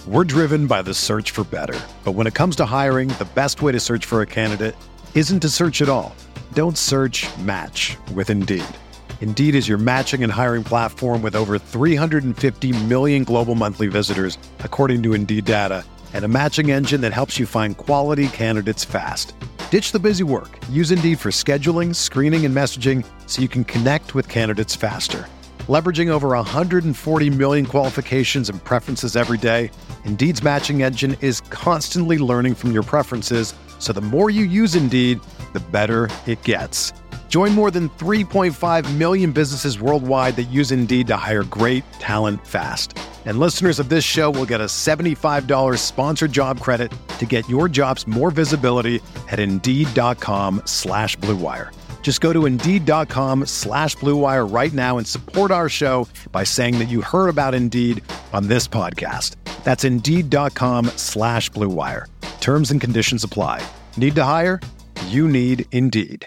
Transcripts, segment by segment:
We're driven by the search for better. But when it comes to hiring, the best way to search for a candidate isn't to search at all. Don't search, match with Indeed. Indeed is your matching and hiring platform with over 350 million global monthly visitors, according to Indeed data, and a matching engine that helps you find quality candidates fast. Ditch the busy work. Use Indeed for scheduling, screening, and messaging so you can connect with candidates faster. Leveraging over 140 million qualifications and preferences every day, Indeed's matching engine is constantly learning from your preferences, so the more you use Indeed, the better it gets. Join more than 3.5 million businesses worldwide that use Indeed to hire great talent fast. And listeners of this show will get a $75 sponsored job credit to get your jobs more visibility at Indeed.com/Blue Wire. Just go to Indeed.com/Blue Wire right now and support our show by saying that you heard about Indeed on this podcast. That's Indeed.com/Blue Wire. Terms and conditions apply. Need to hire? You need Indeed.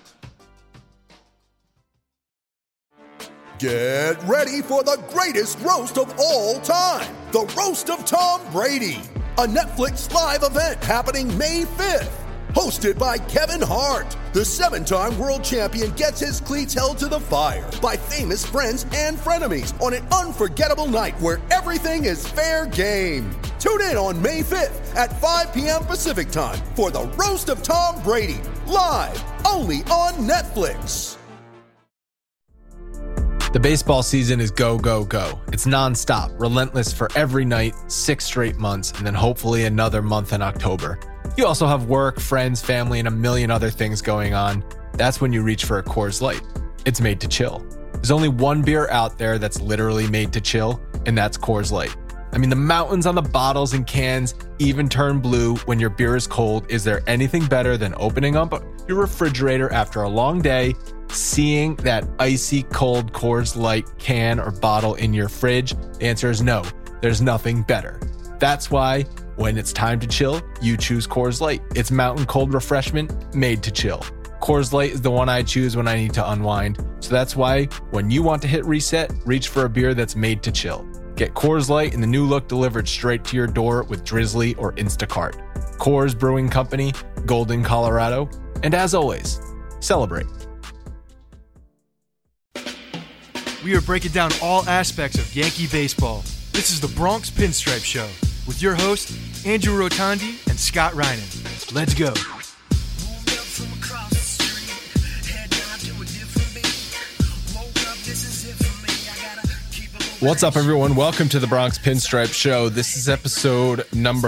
Get ready for the greatest roast of all time, the Roast of Tom Brady, a Netflix live event happening May 5th. Hosted by Kevin Hart, the 7-time world champion gets his cleats held to the fire by famous friends and frenemies on an unforgettable night where everything is fair game. Tune in on May 5th at 5 p.m. Pacific time for the Roast of Tom Brady, live only on Netflix. The baseball season is go, go, go. It's nonstop, relentless for every night, 6 straight months, and then hopefully another month in October. You also have work, friends, family, and a million other things going on. That's when you reach for a Coors Light. It's made to chill. There's only one beer out there that's literally made to chill, and that's Coors Light. I mean, the mountains on the bottles and cans even turn blue when your beer is cold. Is there anything better than opening up your refrigerator after a long day, seeing that icy cold Coors Light can or bottle in your fridge? The answer is no. There's nothing better. That's why when it's time to chill, you choose Coors Light. It's mountain cold refreshment made to chill. Coors Light is the one I choose when I need to unwind. So that's why when you want to hit reset, reach for a beer that's made to chill. Get Coors Light in the new look delivered straight to your door with Drizzly or Instacart. Coors Brewing Company, Golden, Colorado. And as always, celebrate. We are breaking down all aspects of Yankee baseball. This is the Bronx Pinstripe Show with your hosts, Andrew Rotondi and Scott Reinen. Let's go. What's up, everyone? Welcome to the Bronx Pinstripe Show. This is episode number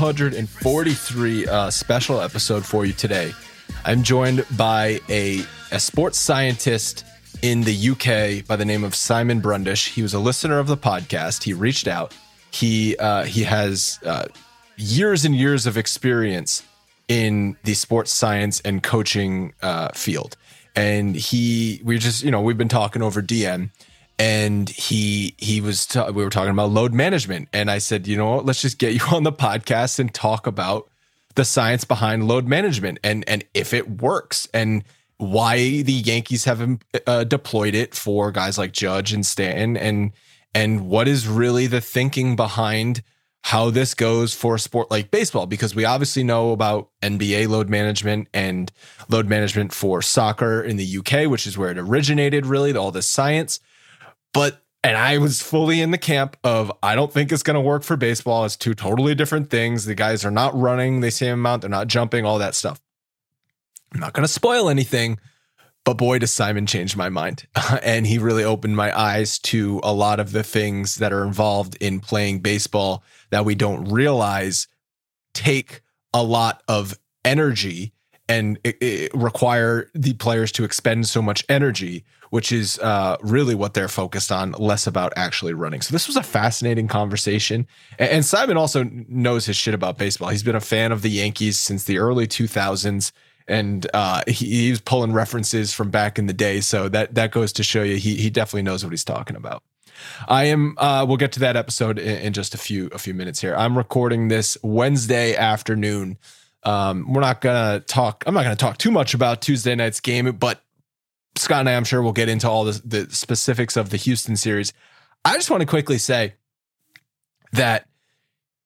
543, special episode for you today. I'm joined by a sports scientist in the UK by the name of Simon Brundish. He was a listener of the podcast. He reached out. He has years and years of experience in the sports science and coaching field. And we've been talking over DM. And we were talking about load management. And I said, you know what, let's just get you on the podcast and talk about the science behind load management and if it works and why the Yankees have deployed it for guys like Judge and Stanton and what is really the thinking behind how this goes for a sport like baseball, because we obviously know about NBA load management and load management for soccer in the UK, which is where it originated, really, all this science. And I was fully in the camp of, I don't think it's going to work for baseball. It's two totally different things. The guys are not running the same amount. They're not jumping, all that stuff. I'm not going to spoil anything, but boy, does Simon change my mind. And he really opened my eyes to a lot of the things that are involved in playing baseball that we don't realize take a lot of energy and it require the players to expend so much energy, which is really what they're focused on, less about actually running. So this was a fascinating conversation. And Simon also knows his shit about baseball. He's been a fan of the Yankees since the early 2000s. And he was pulling references from back in the day. So that goes to show you he definitely knows what he's talking about. We'll get to that episode in just a few minutes here. I'm recording this Wednesday afternoon. I'm not going to talk too much about Tuesday night's game, but Scott and I, I'm sure we'll get into all the specifics of the Houston series. I just want to quickly say that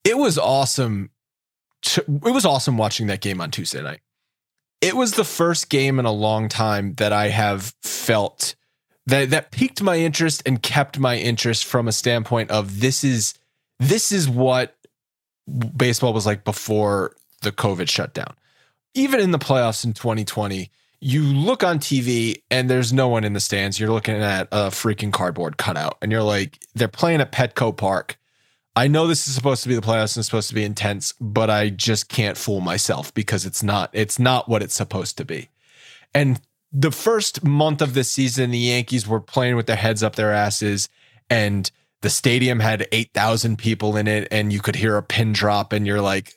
it was awesome. It was awesome watching that game on Tuesday night. It was the first game in a long time that I have felt that piqued my interest and kept my interest from a standpoint of this is what baseball was like before the COVID shutdown. Even in the playoffs in 2020, you look on TV and there's no one in the stands. You're looking at a freaking cardboard cutout and you're like, they're playing at Petco Park. I know this is supposed to be the playoffs and it's supposed to be intense, but I just can't fool myself because it's not what it's supposed to be. And the first month of this season, the Yankees were playing with their heads up their asses and the stadium had 8,000 people in it and you could hear a pin drop and you're like,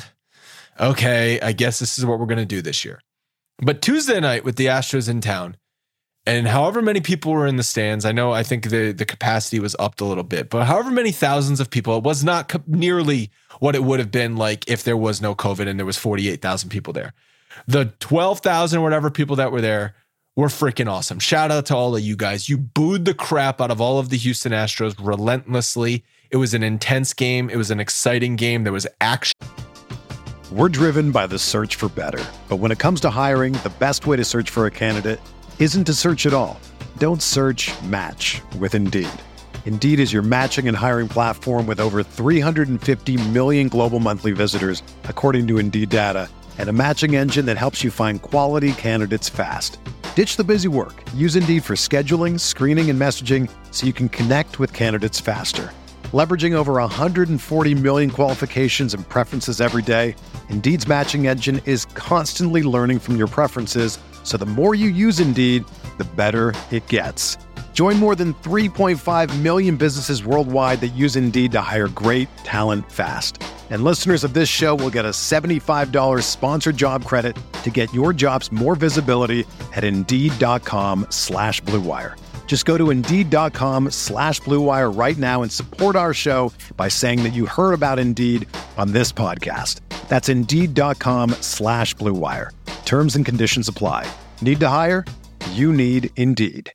okay, I guess this is what we're going to do this year. But Tuesday night with the Astros in town and however many people were in the stands, I think the capacity was upped a little bit, but however many thousands of people, it was not nearly what it would have been like if there was no COVID and there was 48,000 people there. The 12,000 or whatever people that were there were freaking awesome. Shout out to all of you guys. You booed the crap out of all of the Houston Astros relentlessly. It was an intense game. It was an exciting game. There was action. We're driven by the search for better. But when it comes to hiring, the best way to search for a candidate isn't to search at all. Don't search, match with Indeed. Indeed is your matching and hiring platform with over 350 million global monthly visitors, according to Indeed data, and a matching engine that helps you find quality candidates fast. Ditch the busy work. Use Indeed for scheduling, screening, and messaging so you can connect with candidates faster. Leveraging over 140 million qualifications and preferences every day, Indeed's matching engine is constantly learning from your preferences, so the more you use Indeed, the better it gets. Join more than 3.5 million businesses worldwide that use Indeed to hire great talent fast. And listeners of this show will get a $75 sponsored job credit to get your jobs more visibility at Indeed.com/Blue Wire. Just go to Indeed.com/Blue Wire right now and support our show by saying that you heard about Indeed on this podcast. That's Indeed.com/Blue Wire. Terms and conditions apply. Need to hire? You need Indeed.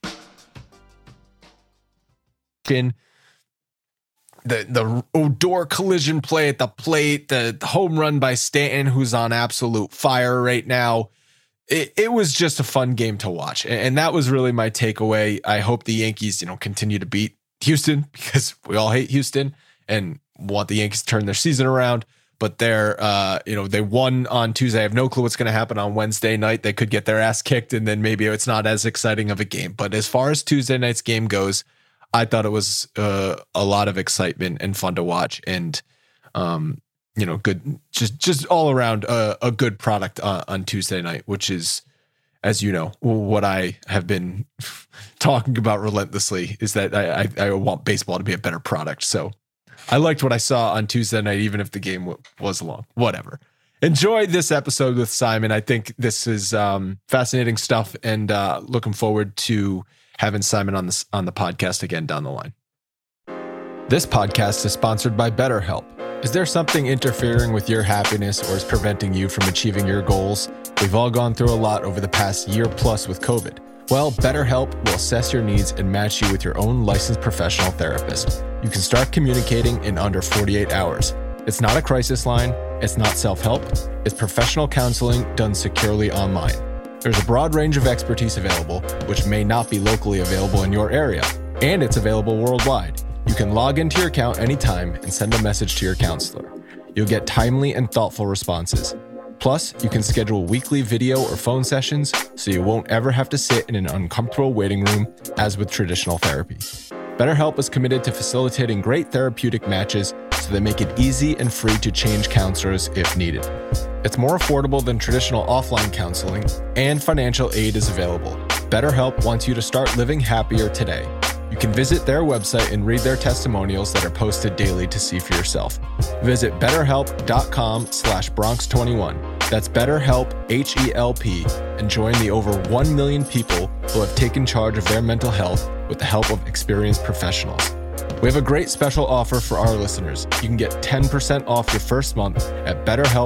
The Odor collision play at the plate, the home run by Stanton, who's on absolute fire right now. It was just a fun game to watch. And that was really my takeaway. I hope the Yankees, continue to beat Houston because we all hate Houston and want the Yankees to turn their season around. But they're, they won on Tuesday. I have no clue what's going to happen on Wednesday night. They could get their ass kicked and then maybe it's not as exciting of a game. But as far as Tuesday night's game goes, I thought it was a lot of excitement and fun to watch and, good, just all around a good product on Tuesday night, which is, as you know, what I have been talking about relentlessly is that I want baseball to be a better product. So I liked what I saw on Tuesday night, even if the game was long, whatever. Enjoy this episode with Simon. I think this is fascinating stuff and looking forward to having Simon on the podcast again down the line. This podcast is sponsored by BetterHelp. Is there something interfering with your happiness or is preventing you from achieving your goals? We've all gone through a lot over the past year plus with COVID. Well, BetterHelp will assess your needs and match you with your own licensed professional therapist. You can start communicating in under 48 hours. It's not a crisis line. It's not self-help. It's professional counseling done securely online. There's a broad range of expertise available, which may not be locally available in your area, and it's available worldwide. You can log into your account anytime and send a message to your counselor. You'll get timely and thoughtful responses. Plus, you can schedule weekly video or phone sessions so you won't ever have to sit in an uncomfortable waiting room as with traditional therapy. BetterHelp is committed to facilitating great therapeutic matches so they make it easy and free to change counselors if needed. It's more affordable than traditional offline counseling, and financial aid is available. BetterHelp wants you to start living happier today. You can visit their website and read their testimonials that are posted daily to see for yourself. Visit BetterHelp.com/Bronx21. That's BetterHelp, H-E-L-P, and join the over 1 million people who have taken charge of their mental health with the help of experienced professionals. We have a great special offer for our listeners. You can get 10% off your first month at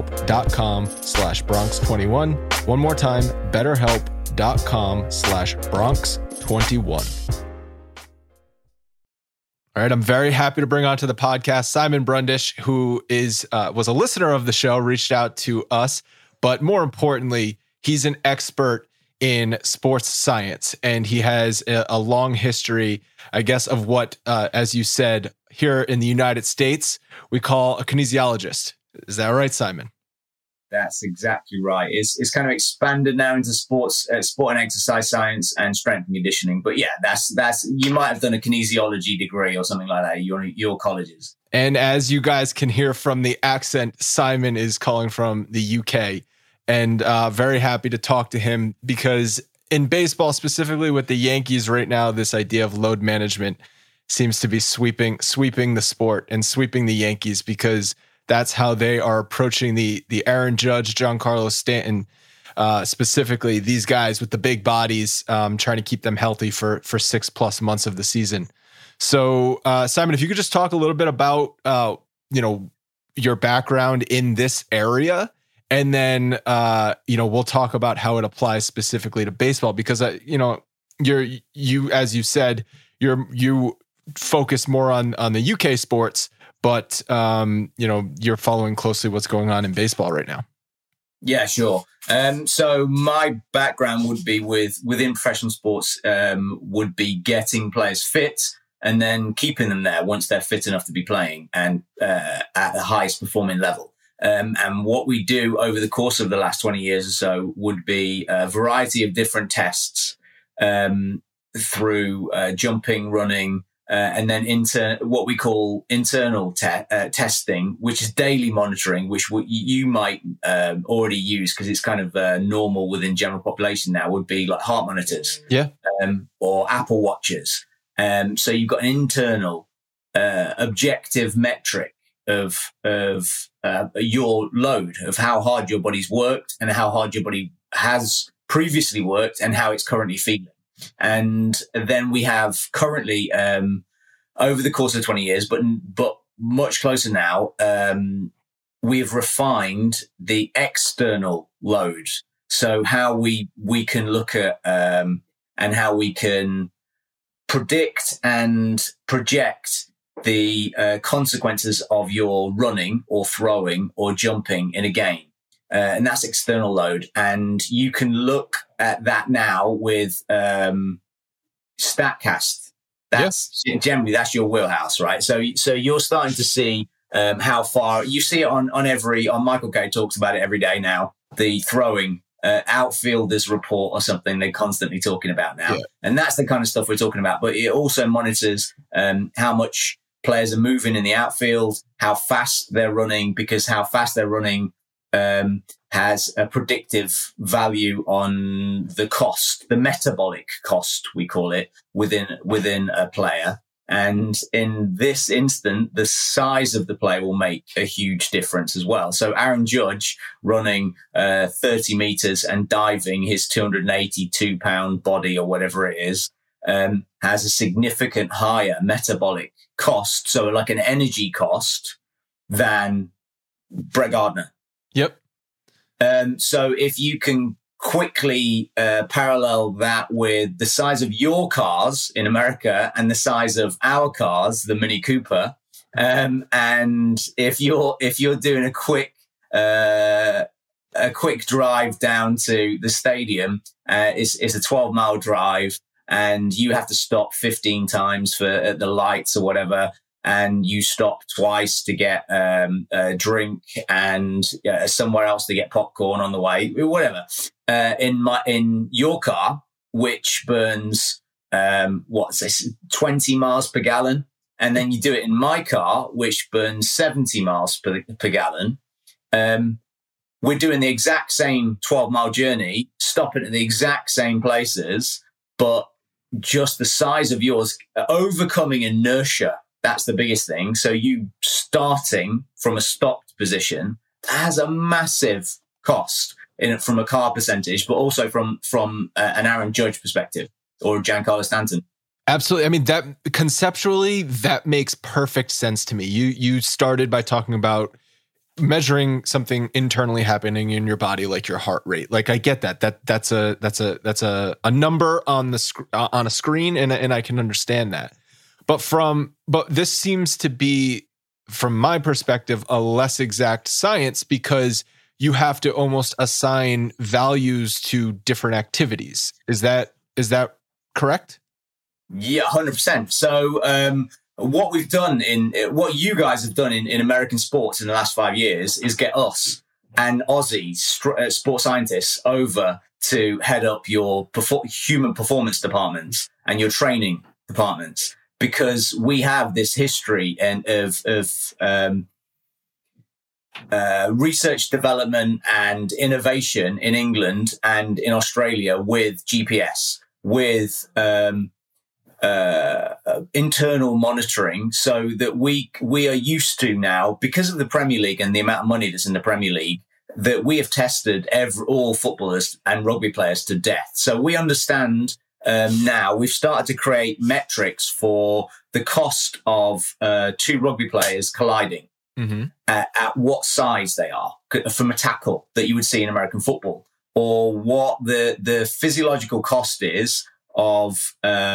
BetterHelp.com/Bronx21. One more time, BetterHelp.com/Bronx21. All right, I'm very happy to bring onto the podcast Simon Brundish, who was a listener of the show, reached out to us, but more importantly, he's an expert in sports science, and he has a long history, I guess, of what, as you said, here in the United States, we call a kinesiologist. Is that right, Simon? That's exactly right. It's kind of expanded now into sport and exercise science and strength and conditioning. But yeah, that's you might have done a kinesiology degree or something like that. Your colleges. And as you guys can hear from the accent, Simon is calling from the UK, and very happy to talk to him because in baseball, specifically with the Yankees right now, this idea of load management seems to be sweeping the sport and sweeping the Yankees because that's how they are approaching the Aaron Judge, Giancarlo Stanton, specifically these guys with the big bodies, trying to keep them healthy for 6+ months of the season. So, Simon, if you could just talk a little bit about, your background in this area, and then, we'll talk about how it applies specifically to baseball, because, you, as you said, you focus more on the UK sports, but, you're following closely what's going on in baseball right now. Yeah, sure. So my background would be within professional sports, would be getting players fit and then keeping them there once they're fit enough to be playing and at the highest performing level. And what we do over the course of the last 20 years or so would be a variety of different tests through jumping, running, and then what we call internal testing, which is daily monitoring, which you might already use because it's kind of normal within general population now, would be like heart monitors, or Apple Watches. So you've got an internal objective metric of your load, of how hard your body's worked and how hard your body has previously worked and how it's currently feeling. And then we have currently, over the course of 20 years, but much closer now, we have refined the external load. So how we can look at and how we can predict and project the consequences of your running or throwing or jumping in a game. And that's external load. And you can look at that now with StatCast. Generally, that's your wheelhouse, right? So you're starting to see how far you see it on Michael Kay talks about it every day now. The throwing outfielders report or something they're constantly talking about now. Yeah. And that's the kind of stuff we're talking about. But it also monitors how much players are moving in the outfield, how fast they're running, because how fast they're running has a predictive value on the cost, the metabolic cost, we call it, within a player. And in this instant, the size of the player will make a huge difference as well. So Aaron Judge running 30 meters and diving his 282-pound body or whatever it is has a significant higher metabolic cost, so like an energy cost, than Brett Gardner. Yep. So if you can quickly parallel that with the size of your cars in America and the size of our cars, the Mini Cooper, and if you're doing a quick drive down to the stadium, it's a 12-mile drive, and you have to stop 15 times at the lights or whatever. And you stop twice to get a drink and somewhere else to get popcorn on the way, whatever. In your car, which burns 20 miles per gallon, and then you do it in my car, which burns 70 miles per gallon. We're doing the exact same 12-mile journey, stopping at the exact same places, but just the size of yours, overcoming inertia. That's the biggest thing. So you starting from a stopped position has a massive cost from a car percentage, but also from an Aaron Judge perspective or Giancarlo Stanton. Absolutely. I mean, that conceptually, that makes perfect sense to me. You started by talking about measuring something internally happening in your body, like your heart rate. Like, I get that. That's a number on a screen, and I can understand that. But this seems to be, from my perspective, a less exact science because you have to almost assign values to different activities. Is that correct? Yeah, 100%. So what we've done what you guys have done in American sports in the last 5 years is get us and Aussie sports scientists over to head up your human performance departments and your training departments, because we have this history of research development and innovation in England and in Australia with GPS, with internal monitoring, so that we are used to now, because of the Premier League and the amount of money that's in the Premier League, that we have tested all footballers and rugby players to death. So we understand now. We've started to create metrics for the cost of two rugby players colliding, at what size they are from a tackle that you would see in American football, or what the physiological cost is of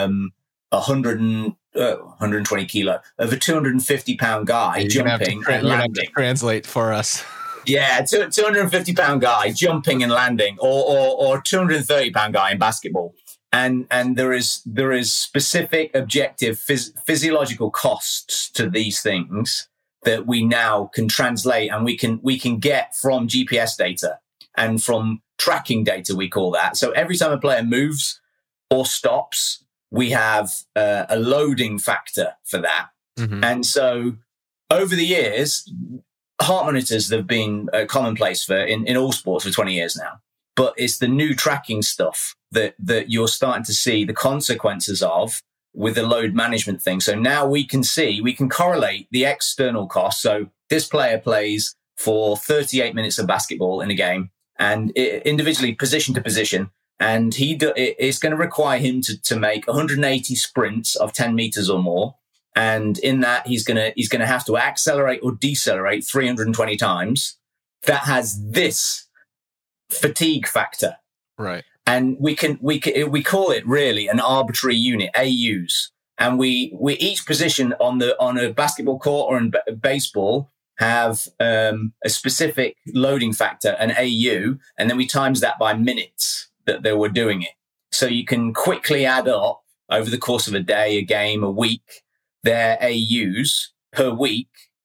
120 kilo of a 250 pound guy jumping and landing. Translate for us. Yeah, 250 pound guy jumping and landing, or 230 pound guy in basketball. And there is specific objective physiological costs to these things that we now can translate, and we can get from GPS data and from tracking data, we call that. So every time a player moves or stops, we have a loading factor for that. And so over the years, heart monitors have been commonplace in all sports for 20 years now. But it's the new tracking stuff that you're starting to see the consequences of with the load management thing. So now we can correlate the external costs. So this player plays for 38 minutes of basketball in a game, and individually position to position. And it's going to require him to make 180 sprints of 10 meters or more. And in that, he's going to have to accelerate or decelerate 320 times. That has this fatigue factor. Right. And we call it really an arbitrary unit, AUs. And we each position on a basketball court or in baseball have a specific loading factor, an AU, and then we times that by minutes that they were doing it. So you can quickly add up over the course of a day, a game, a week, their AUs per week.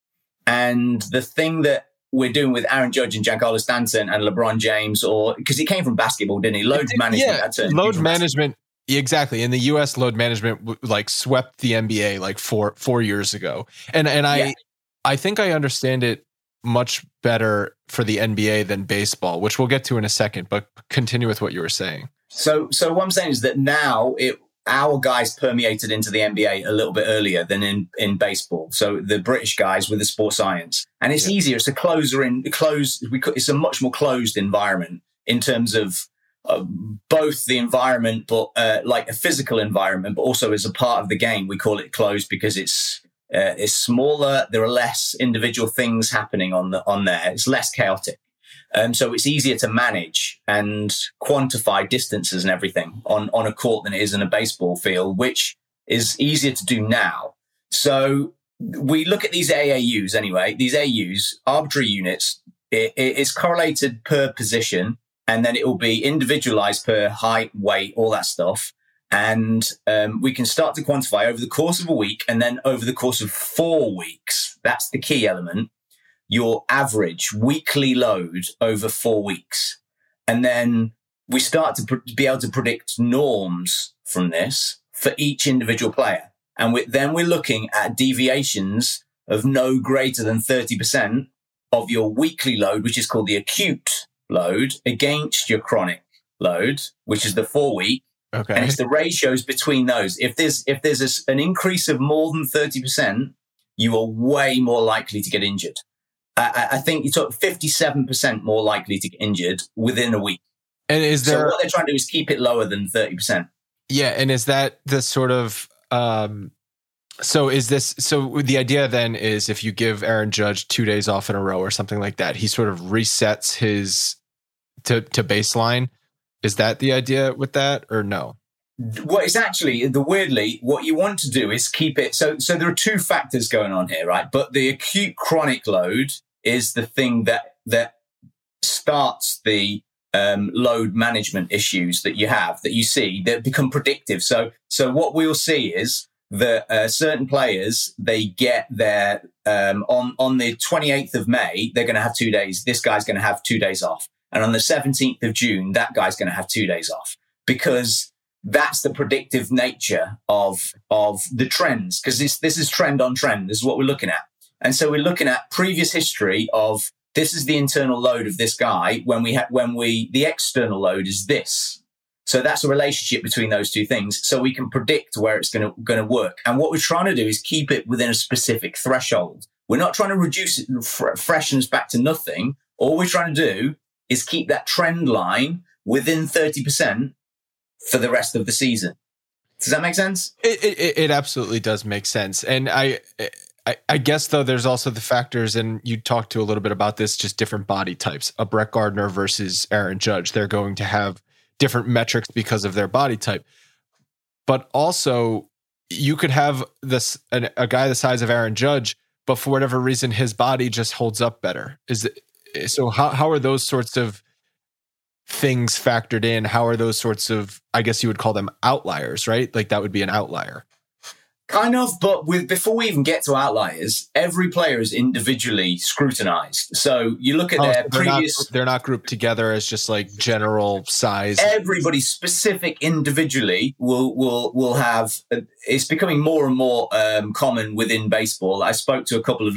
And the thing that we're doing with Aaron Judge and Giancarlo Stanton and LeBron James, because he came from basketball, didn't he? Load management. Yeah, load management. Exactly. In the US, load management swept the NBA like four years ago. And I think I understand it much better for the NBA than baseball, which we'll get to in a second, but continue with what you were saying. So what I'm saying is that now our guys permeated into the NBA a little bit earlier than in baseball. So the British guys with the sports science, and it's easier. It's it's a much more closed environment in terms of both the environment, but like a physical environment, but also as a part of the game. We call it closed because it's smaller. There are less individual things happening on there. It's less chaotic. So it's easier to manage and quantify distances and everything on a court than it is in a baseball field, which is easier to do now. So we look at these AAUs anyway, these AUs, arbitrary units. It's correlated per position, and then it will be individualized per height, weight, all that stuff. And we can start to quantify over the course of a week, and then over the course of 4 weeks. That's the key element. Your average weekly load over 4 weeks. And then we start to be able to predict norms from this for each individual player. And then we're looking at deviations of no greater than 30% of your weekly load, which is called the acute load, against your chronic load, which is the 4 week. Okay. And it's the ratios between those. If there's an increase of more than 30%, you are way more likely to get injured. I think you took 57% more likely to get injured within a week. And so what they're trying to do is keep it lower than 30%. Yeah. And is that the sort of, so the idea then is if you give Aaron Judge 2 days off in a row or something like that, he sort of resets his to baseline. Is that the idea with that or no? what is actually weirdly, what you want to do is keep it. So there are two factors going on here, right? But the acute chronic load is the thing that starts the load management issues that you see that become predictive. So what we'll see is that certain players, they get their on the 28th of May, they're going to have 2 days. This guy's going to have 2 days off, and on the 17th of June, that guy's going to have 2 days off, because that's the predictive nature of the trends, because this is trend on trend. This is what we're looking at. And so we're looking at previous history of this is the internal load of this guy the external load is this. So that's a relationship between those two things. So we can predict where it's going to work. And what we're trying to do is keep it within a specific threshold. We're not trying to reduce it, freshens back to nothing. All we're trying to do is keep that trend line within 30% for the rest of the season. Does that make sense? It absolutely does make sense. And I guess, though, there's also the factors, and you talked to a little bit about this, just different body types. A Brett Gardner versus Aaron Judge, they're going to have different metrics because of their body type. But also, you could have a guy the size of Aaron Judge, but for whatever reason, his body just holds up better. So how are those sorts of things factored in? How are those sorts of, I guess you would call them outliers, right? Like that would be an outlier. Kind of, but before we even get to outliers, every player is individually scrutinized. So you look at their previous... They're not grouped together as just like general size. Everybody specific individually will have... It's becoming more and more common within baseball. I spoke to a couple of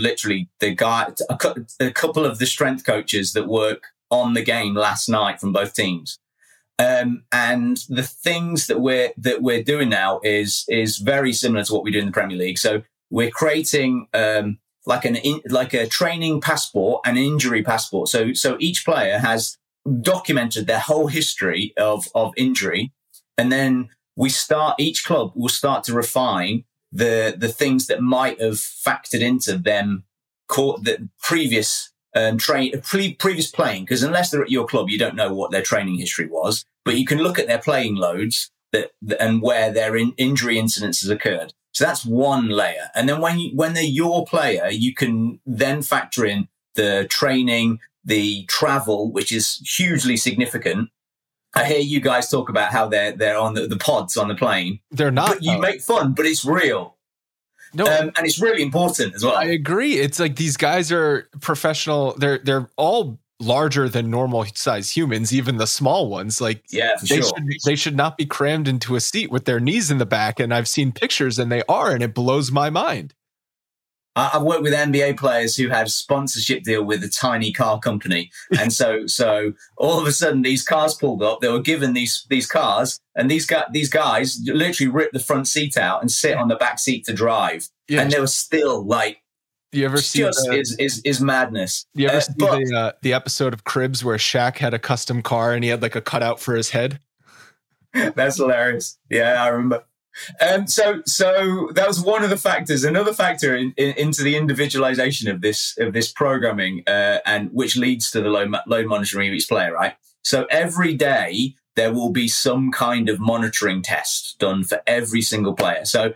a couple of the strength coaches that work on the game last night from both teams. And the things that we're doing now is very similar to what we do in the Premier League. So we're creating like a training passport and injury passport. So each player has documented their whole history of injury, and then each club will start to refine the things that might have factored into them the previous previous playing, because unless they're at your club, you don't know what their training history was, but you can look at their playing loads and where their injury incidences occurred. So that's one layer. And then when they're your player, you can then factor in the training, the travel, which is hugely significant. I hear you guys talk about how they're on the pods on the plane. They're not. But you make fun, but it's real. No, and it's really important as well. I agree. It's like these guys are professional. They're all larger than normal size humans, even the small ones. Like, yeah, for sure. They should not be crammed into a seat with their knees in the back. And I've seen pictures, and they are, and it blows my mind. I've worked with NBA players who had a sponsorship deal with a tiny car company. And so all of a sudden these cars pulled up, they were given these cars, and these guys literally rip the front seat out and sit on the back seat to drive. Yeah. And they were still like, you ever see is madness. You ever see the episode of Cribs where Shaq had a custom car and he had like a cutout for his head? That's hilarious. Yeah, I remember. So that was one of the factors. Another factor into the individualization of this programming, and which leads to the load monitoring of each player, right? So every day there will be some kind of monitoring test done for every single player. So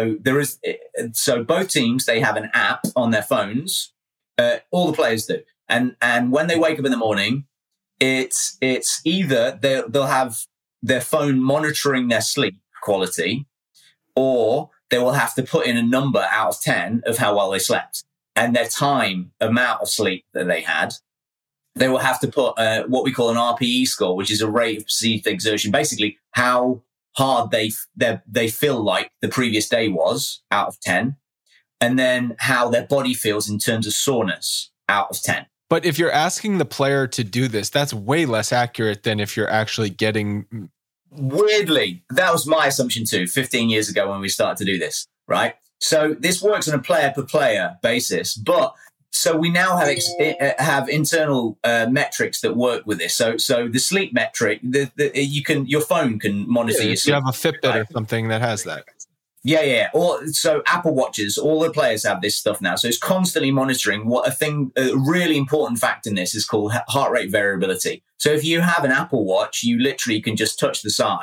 both teams, they have an app on their phones. All the players do, and when they wake up in the morning, it's either they'll have their phone monitoring their sleep quality, or they will have to put in a number out of 10 of how well they slept and their amount of sleep that they had. They will have to put what we call an RPE score, which is a rate of perceived exertion, basically how hard they feel like the previous day was out of 10, and then how their body feels in terms of soreness out of 10. But if you're asking the player to do this, that's way less accurate than if you're actually getting... Weirdly, that was my assumption too, 15 years ago when we started to do this, right? So this works on a player-per-player basis, but so we now have internal metrics that work with this. So the sleep metric, your phone can monitor your sleep. You have a Fitbit, right? Or something that has that. Yeah. So Apple Watches, all the players have this stuff now. So it's constantly monitoring. A really important fact in this is called heart rate variability. So if you have an Apple Watch, you literally can just touch the side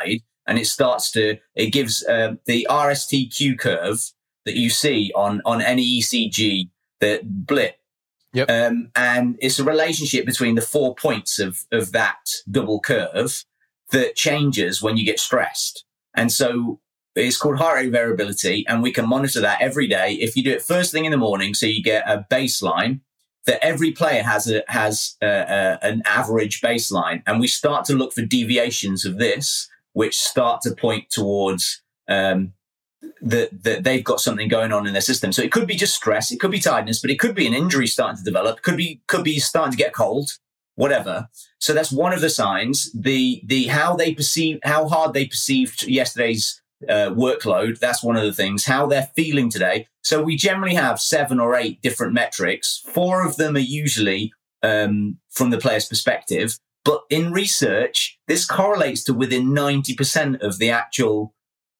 and it gives the RSTQ curve that you see on any ECG, the blip. Yep. And it's a relationship between the 4 points of that double curve that changes when you get stressed. And so it's called heart rate variability, and we can monitor that every day. If you do it first thing in the morning, so you get a baseline, that every player has an average baseline, and we start to look for deviations of this, which start to point towards that they've got something going on in their system. So it could be just stress, it could be tiredness, but it could be an injury starting to develop, could be starting to get cold, whatever. So that's one of the signs. The how hard they perceived yesterday's workload, that's one of the things. How they're feeling today. So we generally have 7 or 8 different metrics. 4 of them are usually from the player's perspective, but in research, this correlates to within 90% of the actual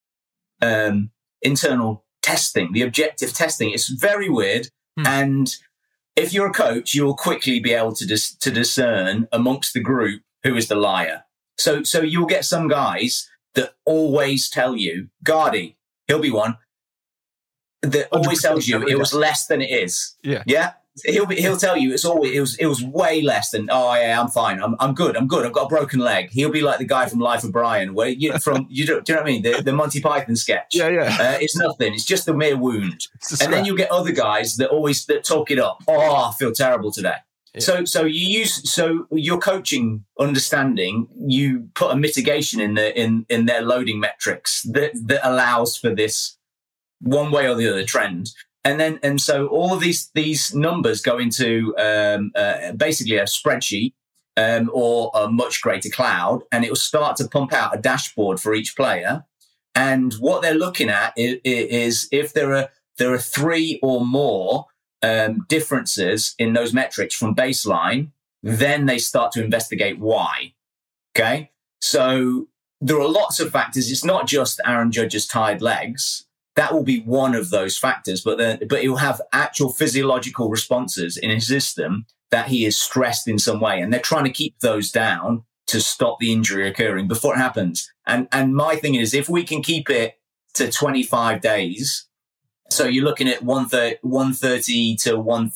internal testing, the objective testing. It's very weird. And if you're a coach, you'll quickly be able to discern amongst the group who is the liar. So you'll get some guys that always tell you, Gardy, he'll be one, that always tells you it was less than it is. Yeah. Yeah. He'll tell you it was way less than, oh yeah, I'm fine. I'm good. I've got a broken leg. He'll be like the guy from Life of Brian, where do you know what I mean? The Monty Python sketch. Yeah. It's nothing. It's just a mere wound. And then you get other guys that talk it up. Oh, I feel terrible today. Yeah. So your coaching understanding, you put a mitigation in their loading metrics that allows for this one way or the other trend. And so all of these numbers go into basically a spreadsheet or a much greater cloud, and it will start to pump out a dashboard for each player. And what they're looking at is if there are 3 or more differences in those metrics from baseline, then they start to investigate why. Okay, so there are lots of factors. It's not just Aaron Judge's tired legs. That will be one of those factors, but he'll have actual physiological responses in his system that he is stressed in some way. And they're trying to keep those down to stop the injury occurring before it happens. And my thing is, if we can keep it to 25 days, so you're looking at 130 to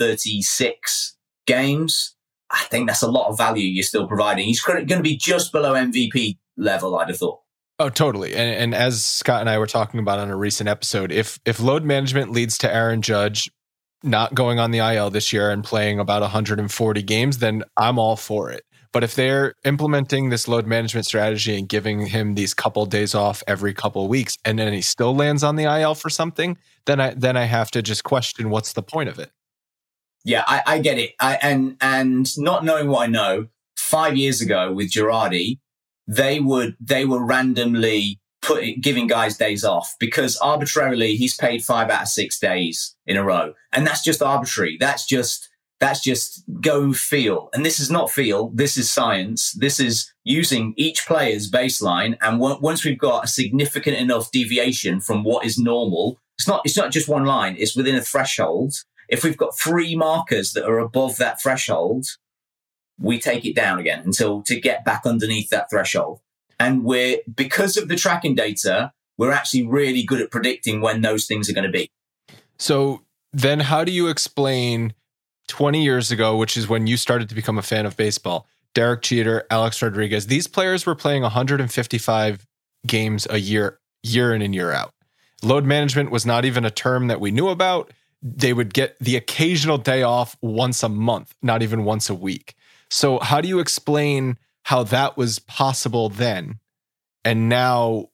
136 games, I think that's a lot of value you're still providing. He's going to be just below MVP level, I'd have thought. Oh, totally. And as Scott and I were talking about on a recent episode, if load management leads to Aaron Judge not going on the IL this year and playing about 140 games, then I'm all for it. But if they're implementing this load management strategy and giving him these couple days off every couple of weeks, and then he still lands on the IL for something, then I have to just question what's the point of it. Yeah, I get it. And not knowing what I know, 5 years ago with Girardi, they were randomly giving guys days off because arbitrarily he's paid 5 out of 6 days in a row. And that's just arbitrary. That's just go feel. And this is not feel. This is science. This is using each player's baseline. And once we've got a significant enough deviation from what is normal, it's not just one line. It's within a threshold. If we've got 3 markers that are above that threshold, we take it down again to get back underneath that threshold. And because of the tracking data, we're actually really good at predicting when those things are going to be. So then how do you explain 20 years ago, which is when you started to become a fan of baseball, Derek Jeter, Alex Rodriguez, these players were playing 155 games a year in and year out. Load management was not even a term that we knew about. They would get the occasional day off once a month, not even once a week. So how do you explain how that was possible then? And now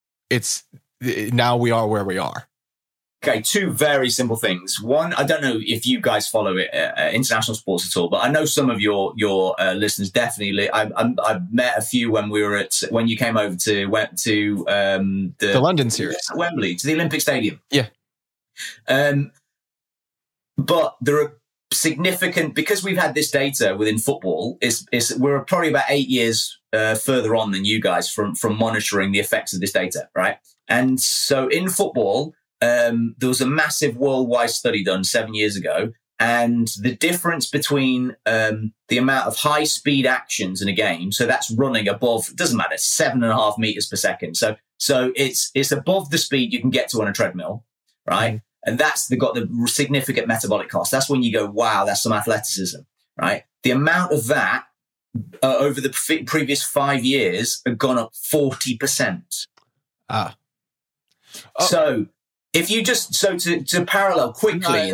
we are where we are. Okay, 2 very simple things. One, I don't know if you guys follow international sports at all, but I know some of your listeners definitely. I've met a few when you came over to the London series, Wembley, to the Olympic Stadium. Yeah. But there are significant, because we've had this data within football, we're probably about 8 years further on than you guys from monitoring the effects of this data, right? And so in football, there was a massive worldwide study done 7 years ago And the difference between the amount of high speed actions in a game, so that's running above, it doesn't matter, 7.5 meters per second. So it's above the speed you can get to on a treadmill, right? Mm. And that's got the significant metabolic cost. That's when you go, wow, that's some athleticism, right? The amount of that over the previous 5 years have gone up 40%. So if you just, to parallel quickly,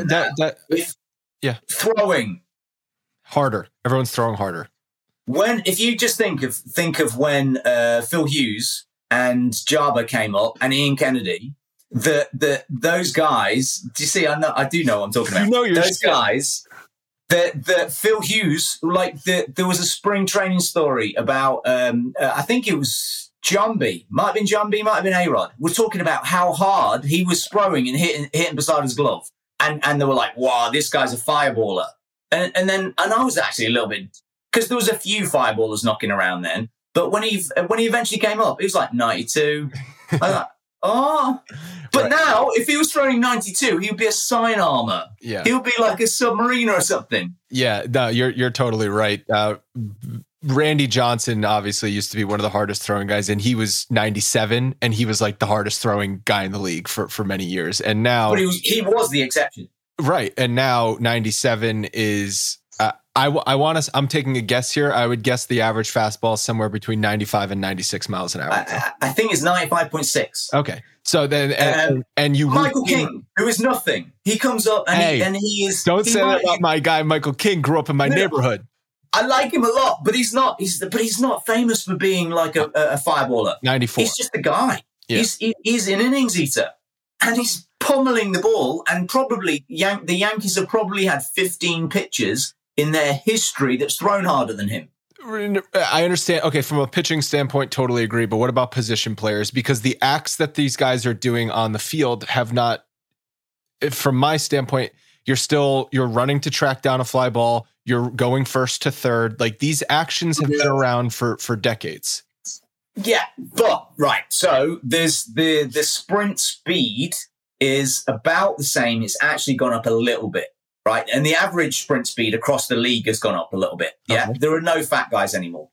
throwing harder, everyone's throwing harder. If you just think of when Phil Hughes and Jabba came up and Ian Kennedy, those guys, do you see? I do know what I'm talking about. You know those guys. That Phil Hughes, there was a spring training story about, I think it was Jumbie, might have been Jumbie, might have been A-Rod. We're talking about how hard he was throwing and hitting beside his glove. And they were like, wow, this guy's a fireballer. And I was actually a little bit, because there was a few fireballers knocking around then. But when he eventually came up, it was like 92. I was like, oh. But now, if he was throwing 92, he would be a sign armor. Yeah. He would be like a submarine or something. Yeah, no, you're totally right. Randy Johnson obviously used to be one of the hardest throwing guys, and he was 97, and he was like the hardest throwing guy in the league for many years. And now, but he was the exception, right? And now 97 is. I'm taking a guess here. I would guess the average fastball is somewhere between 95 and 96 miles an hour. I think it's 95.6. Okay. So then, and you Michael King, who is nothing, he comes up and he is. Don't say that about my guy, Michael King. Grew up in my neighborhood. I like him a lot, but he's not famous for being like a fireballer. 94. He's just a guy. Yeah. He's an innings eater, and he's pummeling the ball. And probably the Yankees have probably had 15 pitchers in their history that's thrown harder than him. I understand. Okay, from a pitching standpoint, totally agree. But what about position players? Because the acts that these guys are doing on the field have not, from my standpoint, you're running to track down a fly ball. You're going first to third. Like, these actions have been around for decades. Yeah, but right. So there's the sprint speed is about the same. It's actually gone up a little bit. Right. And the average sprint speed across the league has gone up a little bit. Yeah. Okay. There are no fat guys anymore.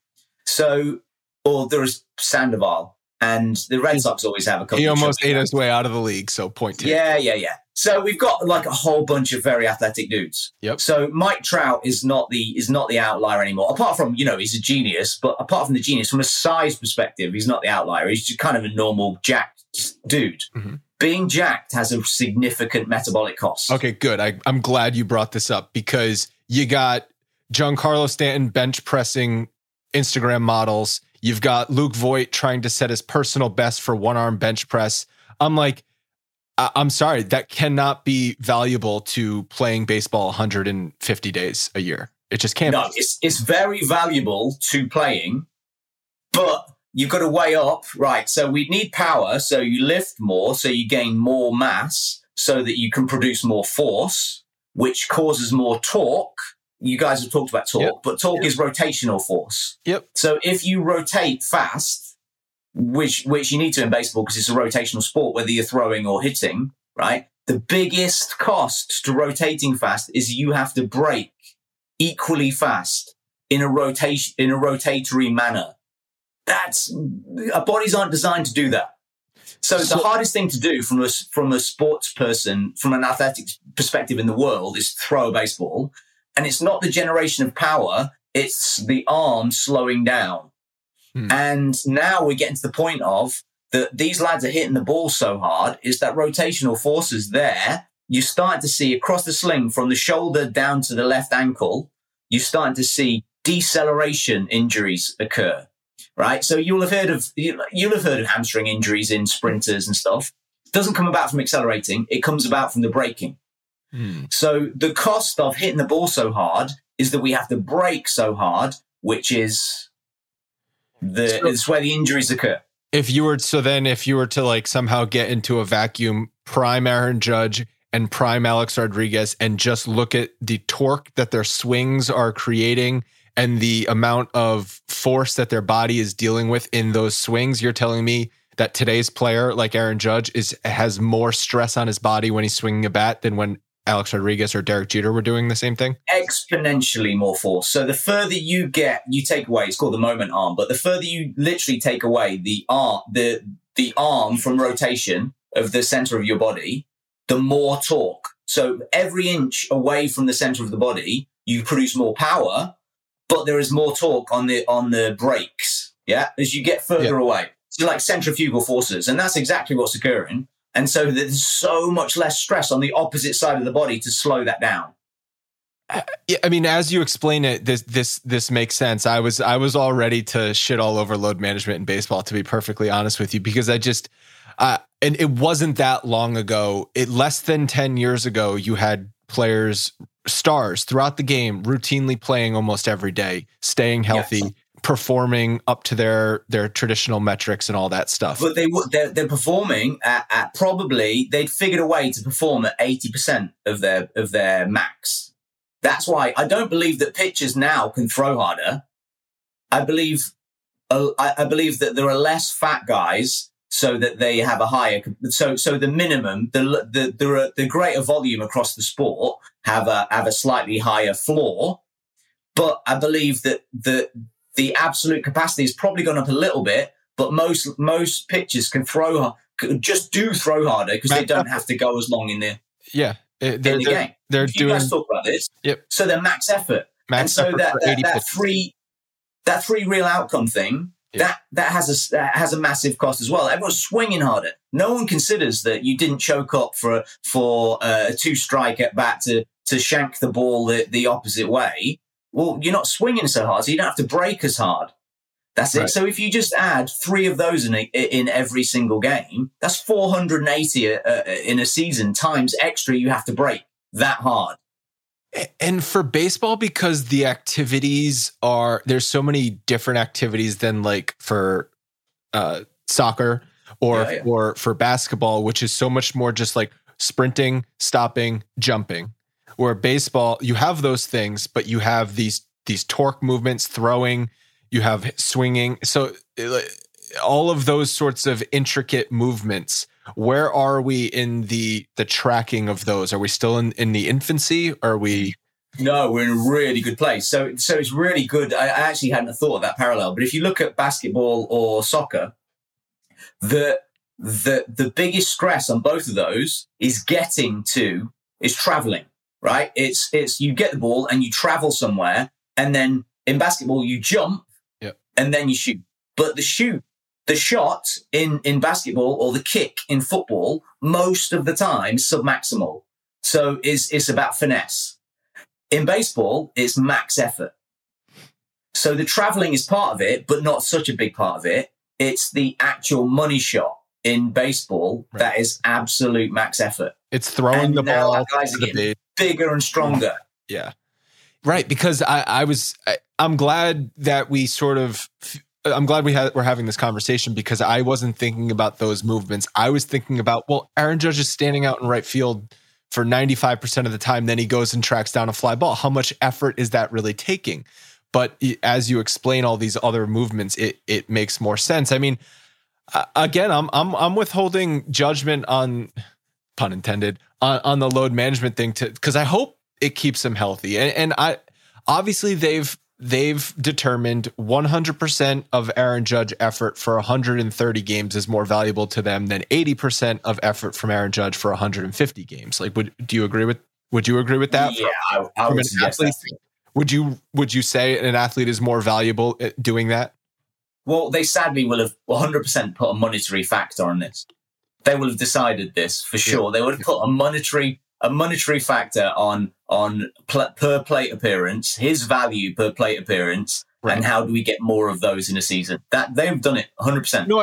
Or there's Sandoval, and the Red Sox always have a couple. He almost ate his way out of the league. So point two. Yeah. So we've got like a whole bunch of very athletic dudes. Yep. So Mike Trout is not the outlier anymore. Apart from, he's a genius, but apart from the genius, from a size perspective, he's not the outlier. He's just kind of a normal jacked dude. Mm-hmm. Being jacked has a significant metabolic cost. Okay, good. I'm glad you brought this up, because you got Giancarlo Stanton bench pressing Instagram models. You've got Luke Voigt trying to set his personal best for one-arm bench press. I'm like, I'm sorry, that cannot be valuable to playing baseball 150 days a year. It just can't be. It's very valuable to playing, but you've got to weigh up, right? So we need power, so you lift more, so you gain more mass, so that you can produce more force, which causes more torque. You guys have talked about torque, but torque is rotational force. Yep. So if you rotate fast, which you need to in baseball because it's a rotational sport, whether you're throwing or hitting, right? The biggest cost to rotating fast is you have to break equally fast in a rotatory manner. Our bodies aren't designed to do that. So the hardest thing to do from a sports person, from an athletic perspective in the world, is throw a baseball. And it's not the generation of power, it's the arm slowing down. And now we're getting to the point of that these lads are hitting the ball so hard, is that rotational force is there. You're starting to see across the sling from the shoulder down to the left ankle, you're starting to see deceleration injuries occur. Right, so you'll have heard of hamstring injuries in sprinters and stuff. It doesn't come about from accelerating; it comes about from the braking. So the cost of hitting the ball so hard is that we have to brake so hard, which is it's where the injuries occur. If you were to like somehow get into a vacuum, prime Aaron Judge and prime Alex Rodriguez, and just look at the torque that their swings are creating and the amount of force that their body is dealing with in those swings, you're telling me that today's player like Aaron Judge has more stress on his body when he's swinging a bat than when Alex Rodriguez or Derek Jeter were doing the same thing? Exponentially more force. So the further you take away, it's called the moment arm, but the further you literally take away the arm from rotation of the center of your body, the more torque. So every inch away from the center of the body, you produce more power, but there is more torque on the brakes. Yeah. As you get further away. So like centrifugal forces. And that's exactly what's occurring. And so there's so much less stress on the opposite side of the body to slow that down. I mean, as you explain it, this makes sense. I was all ready to shit all over load management in baseball, to be perfectly honest with you, because and it wasn't that long ago. Less than 10 years ago, you had players, stars throughout the game, routinely playing almost every day, staying healthy, performing up to their traditional metrics and all that stuff. But they're performing at probably, they'd figured a way to perform at 80% of their max. That's why I don't believe that pitchers now can throw harder. I believe that there are less fat guys, so that they have a higher. So the minimum, the greater volume across the sport have a slightly higher floor. But I believe that the absolute capacity has probably gone up a little bit. But most pitchers can just throw harder because they don't have to go as long in the game. They're you guys talk about this. Yep. So they're max effort. And so that three real outcome thing, that has a massive cost as well. Everyone's swinging harder. No one considers that you didn't choke up for a 2-strike at bat to shank the ball the opposite way. Well, you're not swinging so hard, so you don't have to break as hard. That's it. Right. So if you just add 3 of those in every single game, that's 480 in a season times extra you have to break that hard. And for baseball, because the activities there's so many different activities than like for soccer or for basketball, which is so much more just like sprinting, stopping, jumping. Where baseball, you have those things, but you have these torque movements, throwing, you have swinging. So all of those sorts of intricate movements, where are we in the tracking of those? Are we still in the infancy? Are we? No, we're in a really good place. So it's really good. I actually hadn't thought of that parallel, but if you look at basketball or soccer, the biggest stress on both of those is traveling, right? It's you get the ball and you travel somewhere, and then in basketball you jump and then you shoot. But the shot in basketball or the kick in football, most of the time submaximal. So it's about finesse. In baseball, it's max effort. So the traveling is part of it, but not such a big part of it. It's the actual money shot in baseball that is absolute max effort. It's throwing the ball. Guys are getting bigger and stronger. Yeah. Right. Because I'm glad that we're having this conversation, because I wasn't thinking about those movements. I was thinking about, well, Aaron Judge is standing out in right field for 95% of the time. Then he goes and tracks down a fly ball. How much effort is that really taking? But as you explain all these other movements, it makes more sense. I mean, again, I'm withholding judgment on, pun intended, on the load management thing, because I hope it keeps him healthy. And obviously they've determined 100% of Aaron Judge effort for 130 games is more valuable to them than 80% of effort from Aaron Judge for 150 games. Like, would you agree with that? Yeah, I would suggest that. Would you say an athlete is more valuable at doing that? Well, they sadly will have 100% put a monetary factor on this. They will have decided this for sure. They would have put a monetary factor on per plate appearance, his value per plate appearance, right, and how do we get more of those in a season? That they've done it 100%. No,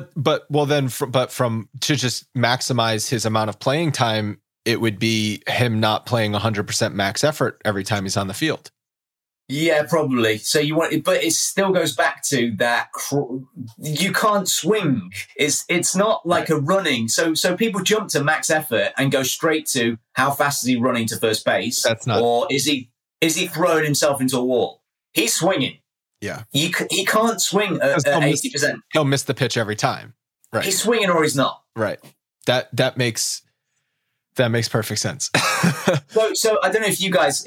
but to just maximize his amount of playing time, it would be him not playing 100% max effort every time he's on the field. Yeah, probably. So but it still goes back to that. You can't swing. It's not like a running. So people jump to max effort and go straight to how fast is he running to first base? That's not. Or is he throwing himself into a wall? He's swinging. Yeah. He can't swing at 80%. He'll miss the pitch every time. Right. He's swinging or he's not. Right. That makes That makes perfect sense. So I don't know if you guys,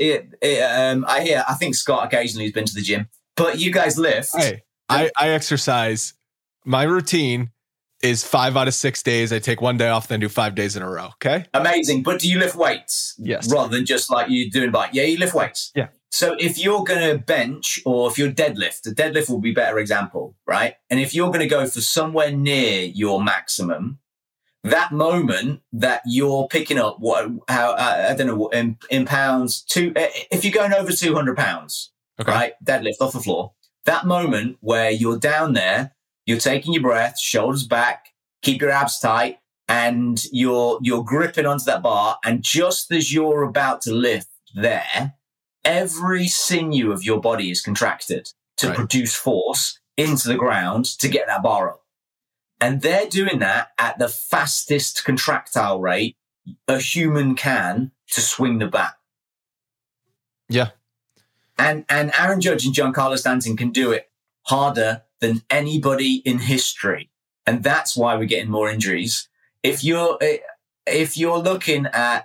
I think Scott occasionally has been to the gym, but you guys lift. Hey, I exercise. My routine is 5 out of 6 days. I take 1 day off, then do 5 days in a row. Okay. Amazing. But do you lift weights? Yes. Rather than just like you doing bike? Yeah, you lift weights. Yeah. So if you're going to bench or if you're deadlift, the deadlift will be a better example, right? And if you're going to go for somewhere near your maximum, that moment that you're picking up I don't know, in pounds, if you're going over 200 pounds, okay, right? Deadlift off the floor, that moment where you're down there, you're taking your breath, shoulders back, keep your abs tight, and you're gripping onto that bar. And just as you're about to lift there, every sinew of your body is contracted to produce force into the ground to get that bar up. And they're doing that at the fastest contractile rate a human can to swing the bat. Yeah. And Aaron Judge and Giancarlo Stanton can do it harder than anybody in history. And that's why we're getting more injuries. If you're looking at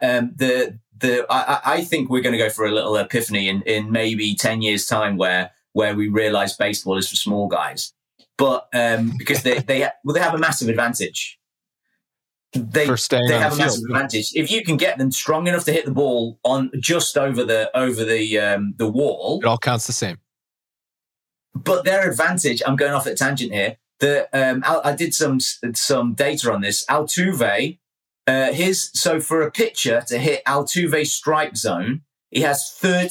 I think we're going to go for a little epiphany in maybe 10 years time where we realize baseball is for small guys. But because they have a massive advantage. They have a massive advantage. If you can get them strong enough to hit the ball on just over the wall, it all counts the same. But their advantage, I'm going off at a tangent here. I did some data on this. Altuve, so for a pitcher to hit Altuve's strike zone, he has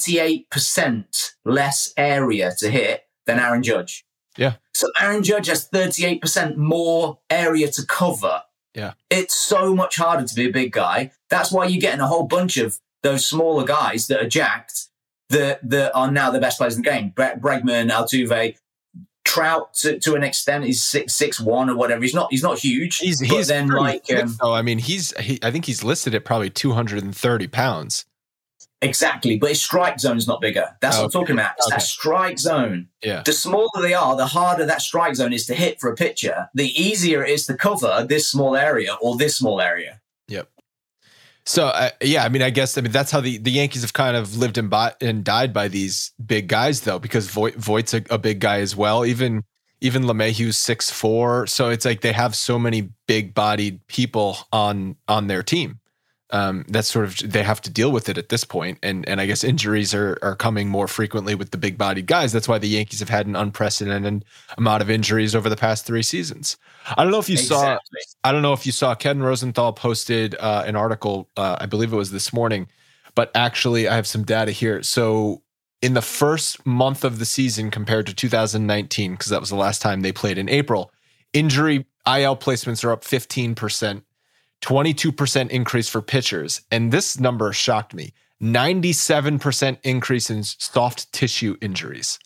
38% less area to hit than Aaron Judge. Yeah. So Aaron Judge has 38% more area to cover. Yeah. It's so much harder to be a big guy. That's why you're getting a whole bunch of those smaller guys that are jacked that are now the best players in the game. Bregman, Altuve, Trout to an extent is 6'1" or whatever. He's not huge. He's then like so I mean I think he's listed at probably 230 pounds. Exactly, but his strike zone is not bigger. That's what I'm talking about. It's that strike zone. Yeah. The smaller they are, the harder that strike zone is to hit for a pitcher. The easier it is to cover this small area or this small area. Yep. So, I guess that's how the Yankees have kind of lived and died by these big guys, though, because Voigt's a big guy as well. Even LeMahieu's 6'4". So it's like they have so many big-bodied people on their team. That's sort of, they have to deal with it at this point. And I guess injuries are coming more frequently with the big bodied guys. That's why the Yankees have had an unprecedented amount of injuries over the past 3 seasons. I don't know if you saw Ken Rosenthal posted an article, I believe it was this morning, but actually I have some data here. So in the first month of the season compared to 2019, because that was the last time they played in April, injury IL placements are up 15%. 22% increase for pitchers. And this number shocked me. 97% increase in soft tissue injuries.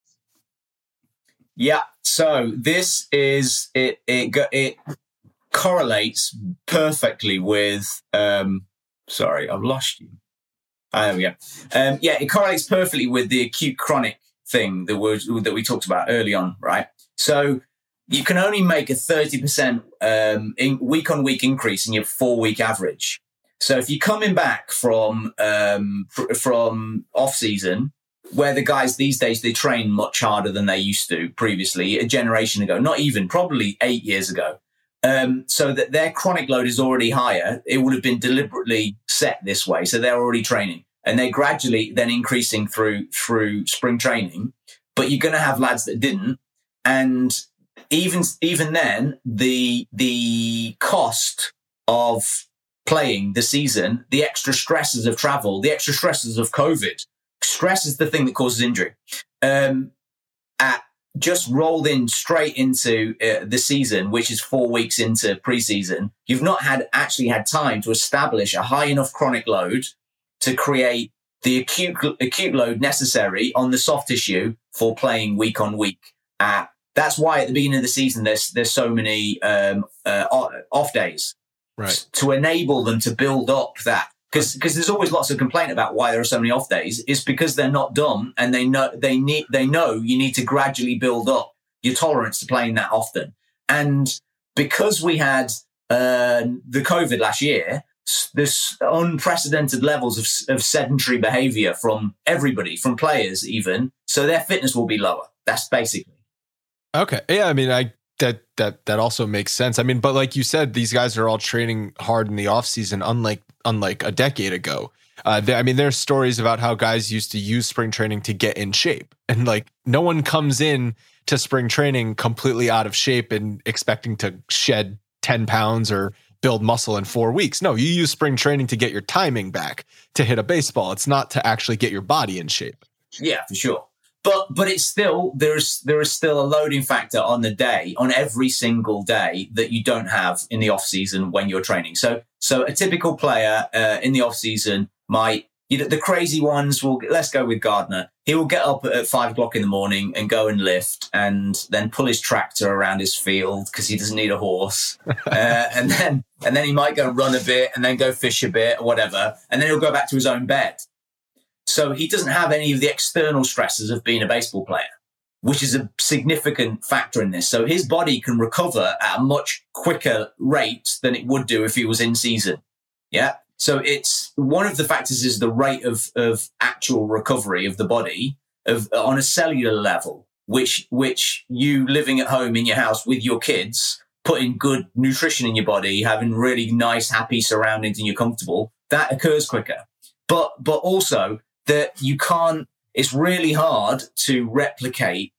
Yeah. So this is, it correlates perfectly with, sorry, I've lost you. There we go. It correlates perfectly with the acute chronic thing that we talked about early on, right? So you can only make a 30% week-on-week increase in your 4-week average. So if you're coming back from off-season, where the guys these days, they train much harder than they used to previously, a generation ago, not even, probably 8 years ago, so that their chronic load is already higher. It would have been deliberately set this way. So they're already training. And they're gradually then increasing through spring training. But you're going to have lads that didn't. And even then, the cost of playing the season, the extra stresses of travel, the extra stresses of COVID, stress is the thing that causes injury. Just rolled in straight into the season, which is 4 weeks into preseason. You've not actually had time to establish a high enough chronic load to create the acute load necessary on the soft tissue for playing week on week. That's why at the beginning of the season, there's so many off days, right? To enable them to build up that, because there's always lots of complaint about why there are so many off days. It's because they're not done, and they know you need to gradually build up your tolerance to playing that often. And because we had the COVID last year, this unprecedented levels of sedentary behavior from everybody, from players even. So their fitness will be lower. That's basically. Okay. Yeah. I mean, that also makes sense. I mean, but like you said, these guys are all training hard in the off season, unlike a decade ago. I mean, there's stories about how guys used to use spring training to get in shape, and like no one comes in to spring training completely out of shape and expecting to shed 10 pounds or build muscle in 4 weeks. No, you use spring training to get your timing back to hit a baseball. It's not to actually get your body in shape. Yeah, for sure. But it's still, there is still a loading factor on the day, on every single day, that you don't have in the off season when you're training. So a typical player in the off season might, the crazy ones will, let's go with Gardner. He will get up at 5 o'clock in the morning and go and lift and then pull his tractor around his field because he doesn't need a horse. And then he might go run a bit and then go fish a bit or whatever. And then he'll go back to his own bed. So he doesn't have any of the external stresses of being a baseball player, which is a significant factor in this. So his body can recover at a much quicker rate than it would do if he was in season. Yeah. So it's one of the factors is the rate of actual recovery of the body on a cellular level, which you living at home in your house with your kids, putting good nutrition in your body, having really nice, happy surroundings and you're comfortable, that occurs quicker. But also that you can't, it's really hard to replicate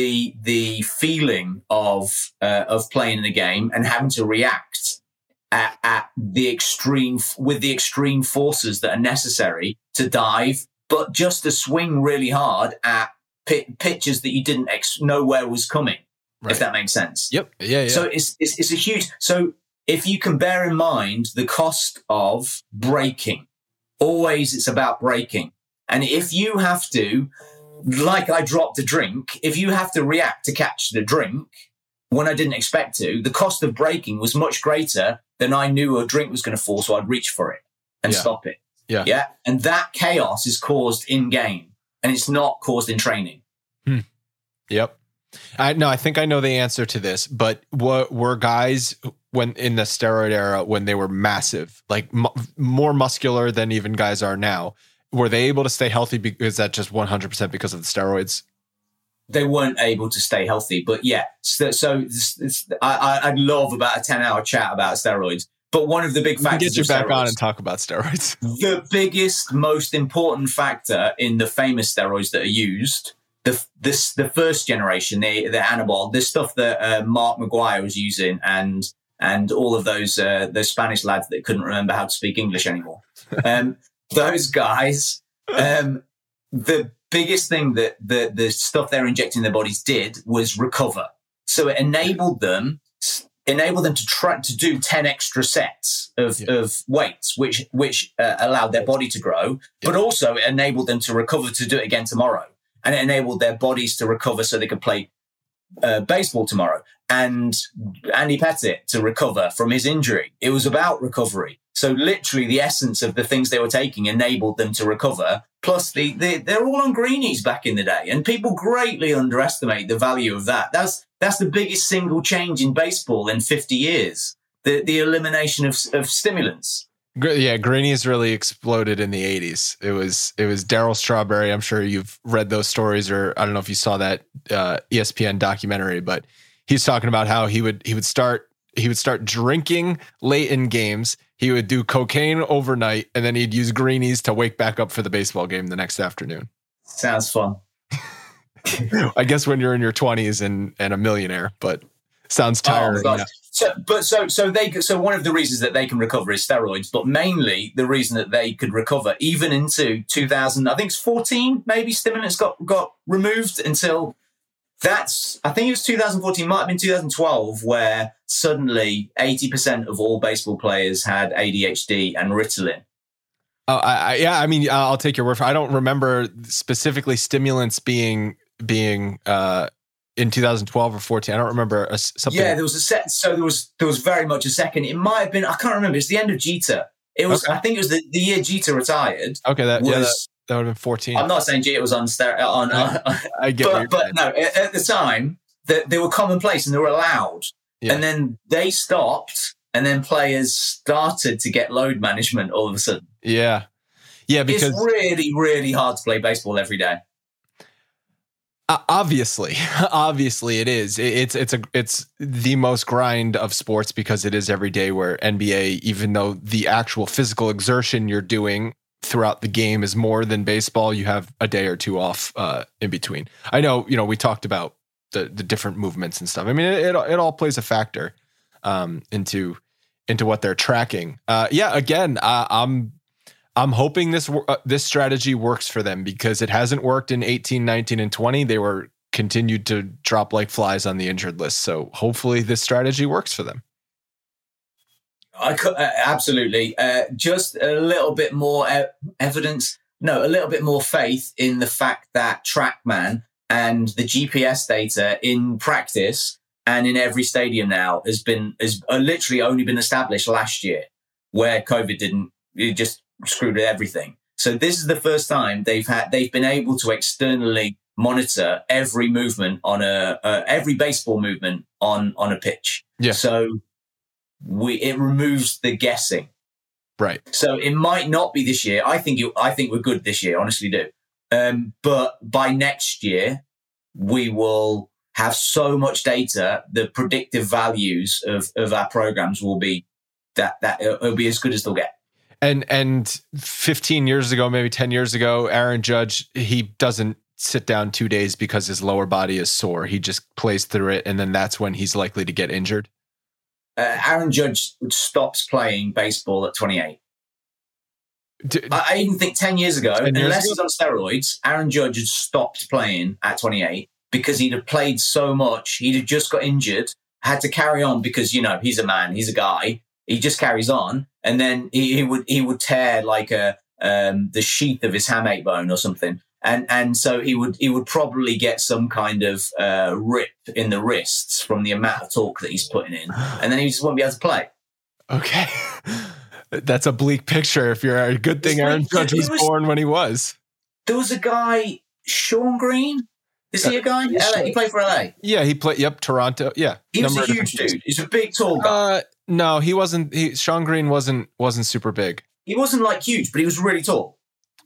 the feeling of playing in a game and having to react at the extreme with the extreme forces that are necessary to dive, but just to swing really hard at pitches that you didn't know where was coming. Right. If that makes sense. Yep. Yeah. So it's a huge. So if you can bear in mind the cost of braking, always it's about braking. And if you have to, like I dropped a drink, if you have to react to catch the drink when I didn't expect to, the cost of braking was much greater than I knew a drink was going to fall. So I'd reach for it and stop it. Yeah. Yeah. And that chaos is caused in game and it's not caused in training. Yep. I think I know the answer to this, but what were guys when in the steroid era, when they were massive, like more muscular than even guys are now, were they able to stay healthy? Is that just 100% because of the steroids? They weren't able to stay healthy, but yeah. So I'd love about a 10-hour chat about steroids. But one of the big factors, get you back on and talk about steroids. The biggest, most important factor in the famous steroids that are used, the first generation, the anabol, this stuff that Mark Maguire was using, and all of those Spanish lads that couldn't remember how to speak English anymore. Those guys, the biggest thing that the stuff they're injecting in their bodies did was recover. So it enabled them to try to do 10 extra sets of weights, which allowed their body to grow, but also it enabled them to recover to do it again tomorrow. And it enabled their bodies to recover so they could play baseball tomorrow. And Andy Pettitte to recover from his injury. It was about recovery. So literally the essence of the things they were taking enabled them to recover. Plus they're all on greenies back in the day. And people greatly underestimate the value of that. That's the biggest single change in baseball in 50 years. The elimination of stimulants. Yeah, greenies really exploded in the 80s. It was Darryl Strawberry. I'm sure you've read those stories, or I don't know if you saw that ESPN documentary, but he's talking about how he would start drinking late in games. He would do cocaine overnight, and then he'd use greenies to wake back up for the baseball game the next afternoon. Sounds fun. I guess when you're in your 20s and a millionaire, but sounds tiring. Oh, So one of the reasons that they can recover is steroids, but mainly the reason that they could recover even into 2000, I think it's 14, maybe stimulants got removed until I think it was 2014, might have been 2012, where suddenly 80% of all baseball players had ADHD and Ritalin. Oh, I mean, I'll take your word for it. I don't remember specifically stimulants being in 2012 or 14. I don't remember something. Yeah, there was a set. So there was very much a second. It might have been, I can't remember. It's the end of Jeter. It was, okay. I think it was the year Jeter retired. Okay, that would have been 14. I'm not saying Jeter was on I get but no, at the time, they were commonplace and they were allowed. Yeah. And then they stopped and then players started to get load management all of a sudden. Yeah, because it's really, really hard to play baseball every day. Obviously it is. It's the most grind of sports because it is every day. Where NBA, even though the actual physical exertion you're doing throughout the game is more than baseball, you have a day or two off in between. I know, we talked about the different movements and stuff. I mean, it all plays a factor into what they're tracking. Again, I'm hoping this strategy works for them because it hasn't worked in 18, 19, and 20. They were continued to drop like flies on the injured list. So hopefully this strategy works for them. Absolutely. Just a little bit more evidence. No, a little bit more faith in the fact that TrackMan and the GPS data in practice and in every stadium now has literally only been established last year, where COVID just screwed with everything. So this is the first time they've been able to externally monitor every movement on every baseball movement on a pitch. Yeah. So it removes the guessing. Right. So it might not be this year. I think we're good this year, honestly do. But by next year, we will have so much data. The predictive values of our programs will be that it'll be as good as they'll get. And 15 years ago, maybe 10 years ago, Aaron Judge, he doesn't sit down 2 days because his lower body is sore. He just plays through it, and then that's when he's likely to get injured. Aaron Judge stops playing baseball at 28. I even think 10 years ago, unless he's on steroids, Aaron Judge had stopped playing at 28 because he'd have played so much. He'd have just got injured, had to carry on because, he's a man, he's a guy. He just carries on, and then he would tear like the sheath of his hamate bone or something, and so he would probably get some kind of rip in the wrists from the amount of torque that he's putting in, and then he just won't be able to play. Okay, that's a bleak picture. If you're a good thing, Aaron Judge was born when he was. There was a guy, Sean Green. Is he a guy? LA, he played for LA. Yeah, he played. Yep, Toronto. Yeah, he was a huge dude. He's a big, tall guy. No, he wasn't. Sean Green wasn't super big. He wasn't like huge, but he was really tall.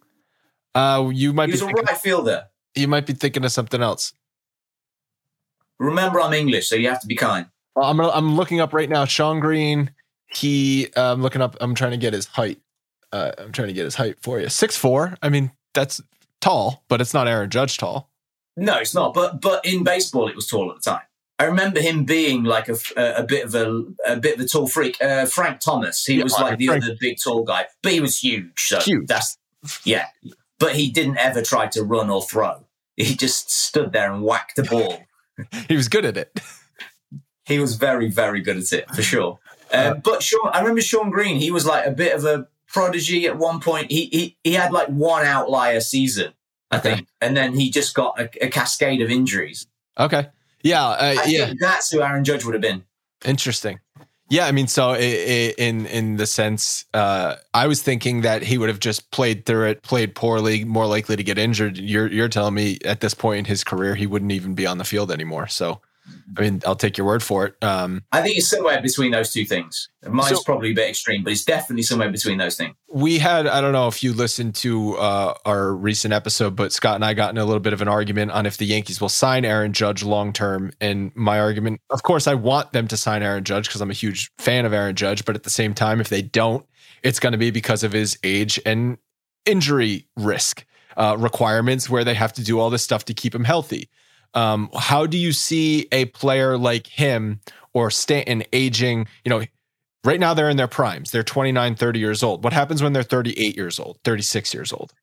He was a right fielder. You might be thinking of something else. Remember, I'm English, so you have to be kind. I'm looking up right now. Sean Green. I'm looking up. I'm trying to get his height. I'm trying to get his height for you. 6'4". I mean, that's tall, but it's not Aaron Judge tall. No, it's not. But in baseball, it was tall at the time. I remember him being like a bit of a tall freak. Frank Thomas, he was like the other big tall guy, but he was huge. So huge. But he didn't ever try to run or throw. He just stood there and whacked the ball. He was good at it. He was very, very good at it for sure. But I remember Sean Green. He was like a bit of a prodigy at one point. He had like one outlier season, I think, and then he just got a cascade of injuries. Okay. Yeah, I think that's who Aaron Judge would have been. Interesting. Yeah, I mean, so in the sense, I was thinking that he would have just played through it, played poorly, more likely to get injured. You're telling me at this point in his career, he wouldn't even be on the field anymore. So, I mean, I'll take your word for it. I think it's somewhere between those two things. Mine's probably a bit extreme, but it's definitely somewhere between those things. We had, I don't know if you listened to our recent episode, but Scott and I got in a little bit of an argument on if the Yankees will sign Aaron Judge long-term. And my argument, of course, I want them to sign Aaron Judge because I'm a huge fan of Aaron Judge. But at the same time, if they don't, it's going to be because of his age and injury risk requirements where they have to do all this stuff to keep him healthy. How do you see a player like him or Stanton aging? Right now they're in their primes. They're 29, 30 years old. What happens when they're 38 years old, 36 years old?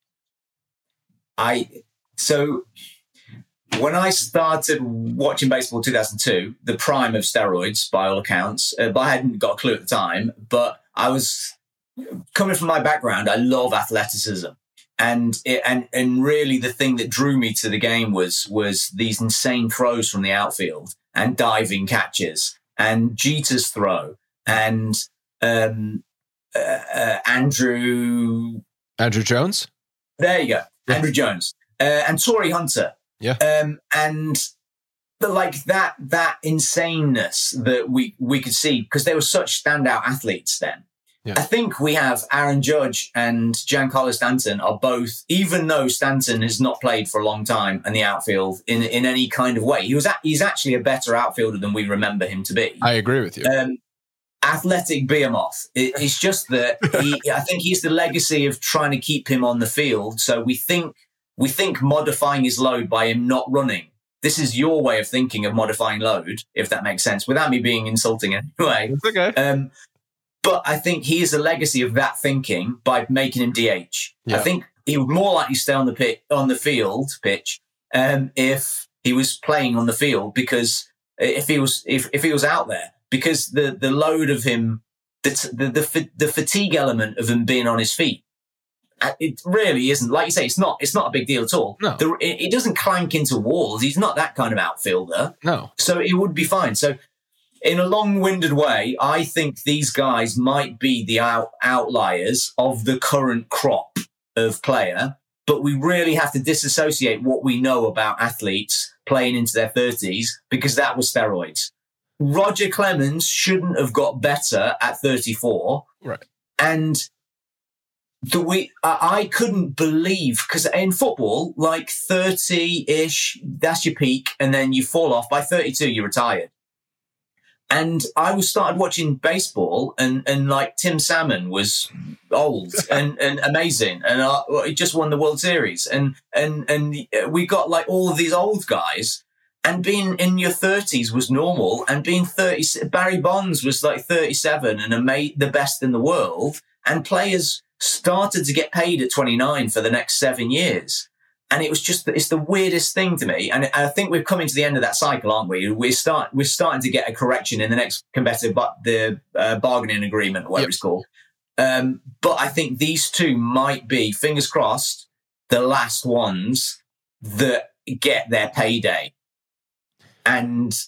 So when I started watching baseball in 2002, the prime of steroids by all accounts, but I hadn't got a clue at the time, but I was coming from my background. I love athleticism. And really the thing that drew me to the game was these insane throws from the outfield and diving catches and Jeter's throw and Andrew Jones. There you go, Andrew Jones and Torrey Hunter. Yeah, and like that insaneness that we could see, because they were such standout athletes then. Yeah. I think we have Aaron Judge and Giancarlo Stanton are both, even though Stanton has not played for a long time in the outfield in any kind of way, he's actually a better outfielder than we remember him to be. I agree with you. Athletic behemoth. It's just that I think he's the legacy of trying to keep him on the field. So we think modifying his load by him not running. This is your way of thinking of modifying load, if that makes sense, without me being insulting anyway. It's okay. But I think he is a legacy of that thinking by making him DH. Yeah. I think he would more likely stay on the pitch if he was playing on the field, because if he was out there, because the load of him, the fatigue element of him being on his feet, it really isn't, like you say, it's not a big deal at all. No. It doesn't clank into walls. He's not that kind of outfielder. No. So it would be fine. So in a long-winded way, I think these guys might be the outliers of the current crop of player, but we really have to disassociate what we know about athletes playing into their 30s, because that was steroids. Roger Clemens shouldn't have got better at 34. Right. And I couldn't believe, because in football, like 30-ish, that's your peak, and then you fall off. By 32, you're retired. And I started watching baseball, and like Tim Salmon was old and amazing, and he just won the World Series, and we got like all of these old guys, and being in your 30s was normal, and being 30, Barry Bonds was like 37 and the best in the world, and players started to get paid at 29 for the next 7 years. And it was it's the weirdest thing to me. And I think we're coming to the end of that cycle, aren't we? We're starting to get a correction in the next competitive, the bargaining agreement, or whatever it's called. But I think these two might be, fingers crossed, the last ones that get their payday and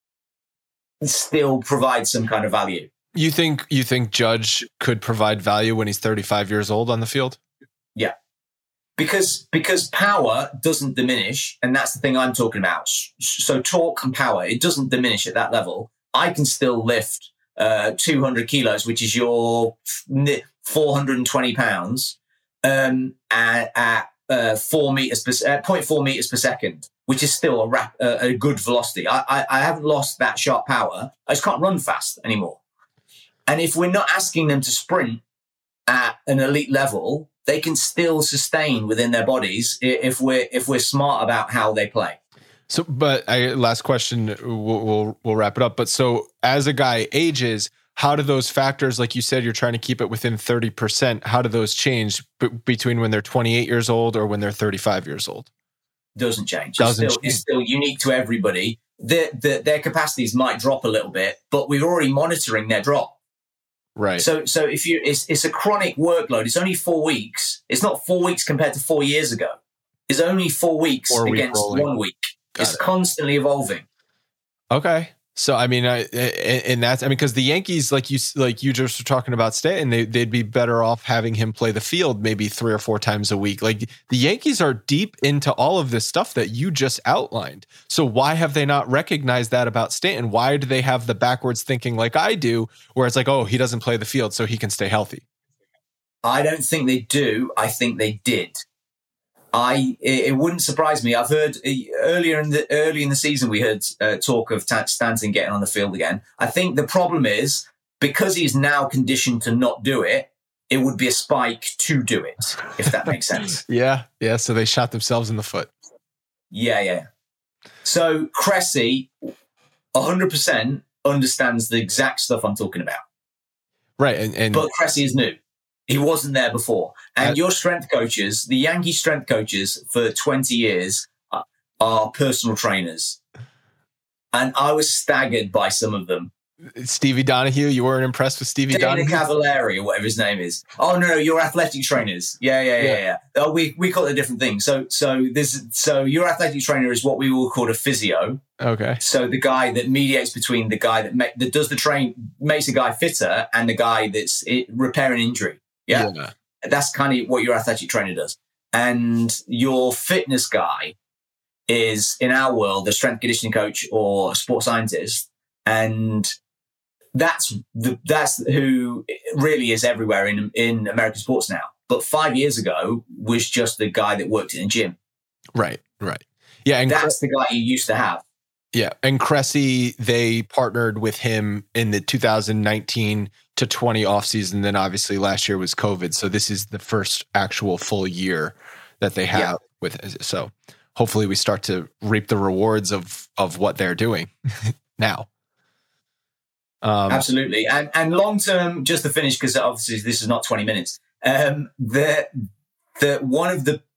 still provide some kind of value. You think Judge could provide value when he's 35 years old on the field? Yeah. Because power doesn't diminish, and that's the thing I'm talking about. So torque and power, it doesn't diminish at that level. I can still lift 200 kilos, which is your 420 pounds, at 0.4 meters per second, which is still a good velocity. I haven't lost that sharp power. I just can't run fast anymore. And if we're not asking them to sprint at an elite level, they can still sustain within their bodies if we're smart about how they play. So, but last question, we'll wrap it up. But so as a guy ages, how do those factors, like you said, you're trying to keep it within 30%. How do those change between when they're 28 years old or when they're 35 years old? Doesn't change. It's still unique to everybody. Their capacities might drop a little bit, but we're already monitoring their drop. Right. So if it's a chronic workload, it's only 4 weeks. It's not 4 weeks compared to 4 years ago. It's only 4 weeks against rolling. 1 week. It's constantly evolving. Okay. So, I mean, because the Yankees, like you just were talking about, staying, they'd be better off having him play the field maybe 3 or 4 times a week. Like, the Yankees are deep into all of this stuff that you just outlined. So why have they not recognized that about Stanton? Why do they have the backwards thinking like I do, where it's like, oh, he doesn't play the field so he can stay healthy? I don't think they do. I think they did. It wouldn't surprise me. I've heard early in the season, we heard talk of Stanton getting on the field again. I think the problem is, because he's now conditioned to not do it, it would be a spike to do it, if that makes sense. Yeah. So they shot themselves in the foot. Yeah. So Cressy 100% understands the exact stuff I'm talking about. Right. But Cressy is new. He wasn't there before. And your strength coaches, the Yankee strength coaches for 20 years are personal trainers. And I was staggered by some of them. Stevie Donahue, you weren't impressed with Stevie Donahue? Cavallari, or whatever his name is. Oh, no, you're athletic trainers. Yeah. Oh, we call it a different thing. So your athletic trainer is what we will call a physio. Okay. So the guy that mediates between the guy that does the makes the guy fitter, and the guy that's repairing injury. Yeah. That's kind of what your athletic trainer does. And your fitness guy is, in our world, a strength conditioning coach or a sports scientist. And that's who really is everywhere in American sports now. But 5 years ago was just the guy that worked in a gym. Right. Yeah. And that's the guy you used to have. Yeah. And Cressy, they partnered with him in the 2019 to 20 offseason. Then obviously last year was COVID. So this is the first actual full year that they have with it. So hopefully we start to reap the rewards of what they're doing now. Absolutely. And long term, just to finish, because obviously this is not 20 minutes. The one of the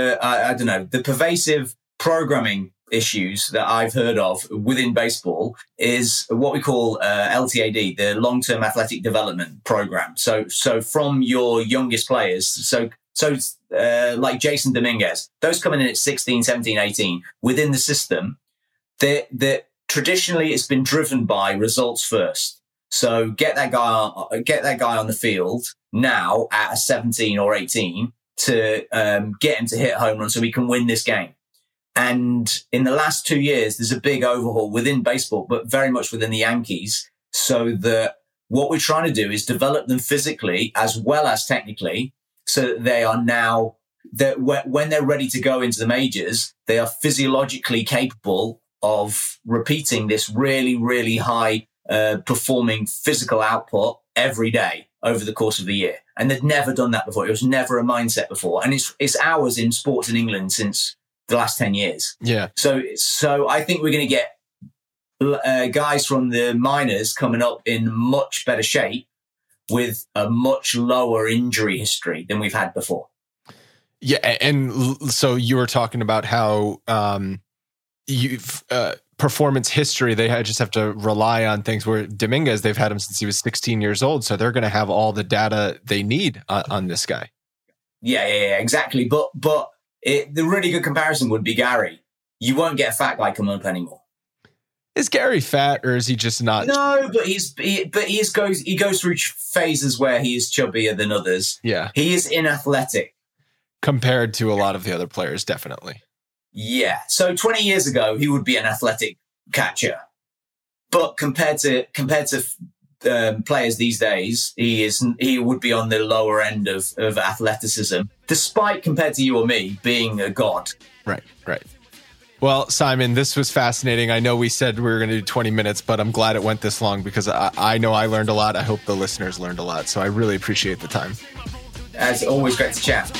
pervasive programming issues that I've heard of within baseball is what we call LTAD, the long-term athletic development program. So from your youngest players, so like Jason Dominguez, those coming in at 16, 17, 18 within the system, that traditionally it's been driven by results first. So get that guy on the field now at 17 or 18 to get him to hit a home run so we can win this game. And in the last 2 years, there's a big overhaul within baseball, but very much within the Yankees, so that what we're trying to do is develop them physically as well as technically, so that they are now, that when they're ready to go into the majors, they are physiologically capable of repeating this really, really high performing physical output every day over the course of the year. And they'd never done that before. It was never a mindset before. And it's ours in sports in England since the last 10 years. Yeah. So I think we're going to get guys from the minors coming up in much better shape with a much lower injury history than we've had before. Yeah. And so you were talking about how you've performance history, they just have to rely on things where Dominguez, they've had him since he was 16 years old. So they're going to have all the data they need on this guy. Yeah, exactly. But the really good comparison would be Gary. You won't get a fat guy coming up anymore. Is Gary fat, or is he just not? No, but he goes through phases where he is chubbier than others. Yeah, he is inathletic compared to a lot of the other players, definitely. Yeah. So 20 years ago, he would be an athletic catcher, but compared to players these days, he would be on the lower end of athleticism, despite, compared to you or me, being a god. Right. Well, Simon, this was fascinating. I know we said we were going to do 20 minutes, but I'm glad it went this long because I know I learned a lot. I hope the listeners learned a lot. So I really appreciate the time. As always, great to chat.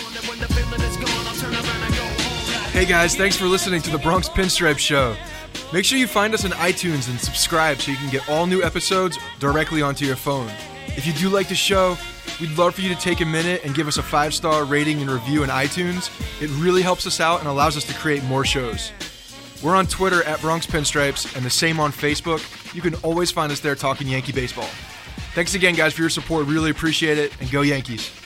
Hey guys, thanks for listening to the Bronx Pinstripe Show. Make sure you find us on iTunes and subscribe so you can get all new episodes directly onto your phone. If you do like the show, we'd love for you to take a minute and give us a 5-star rating and review in iTunes. It really helps us out and allows us to create more shows. We're on Twitter at Bronx Pinstripes and the same on Facebook. You can always find us there talking Yankee baseball. Thanks again, guys, for your support. Really appreciate it, and go Yankees.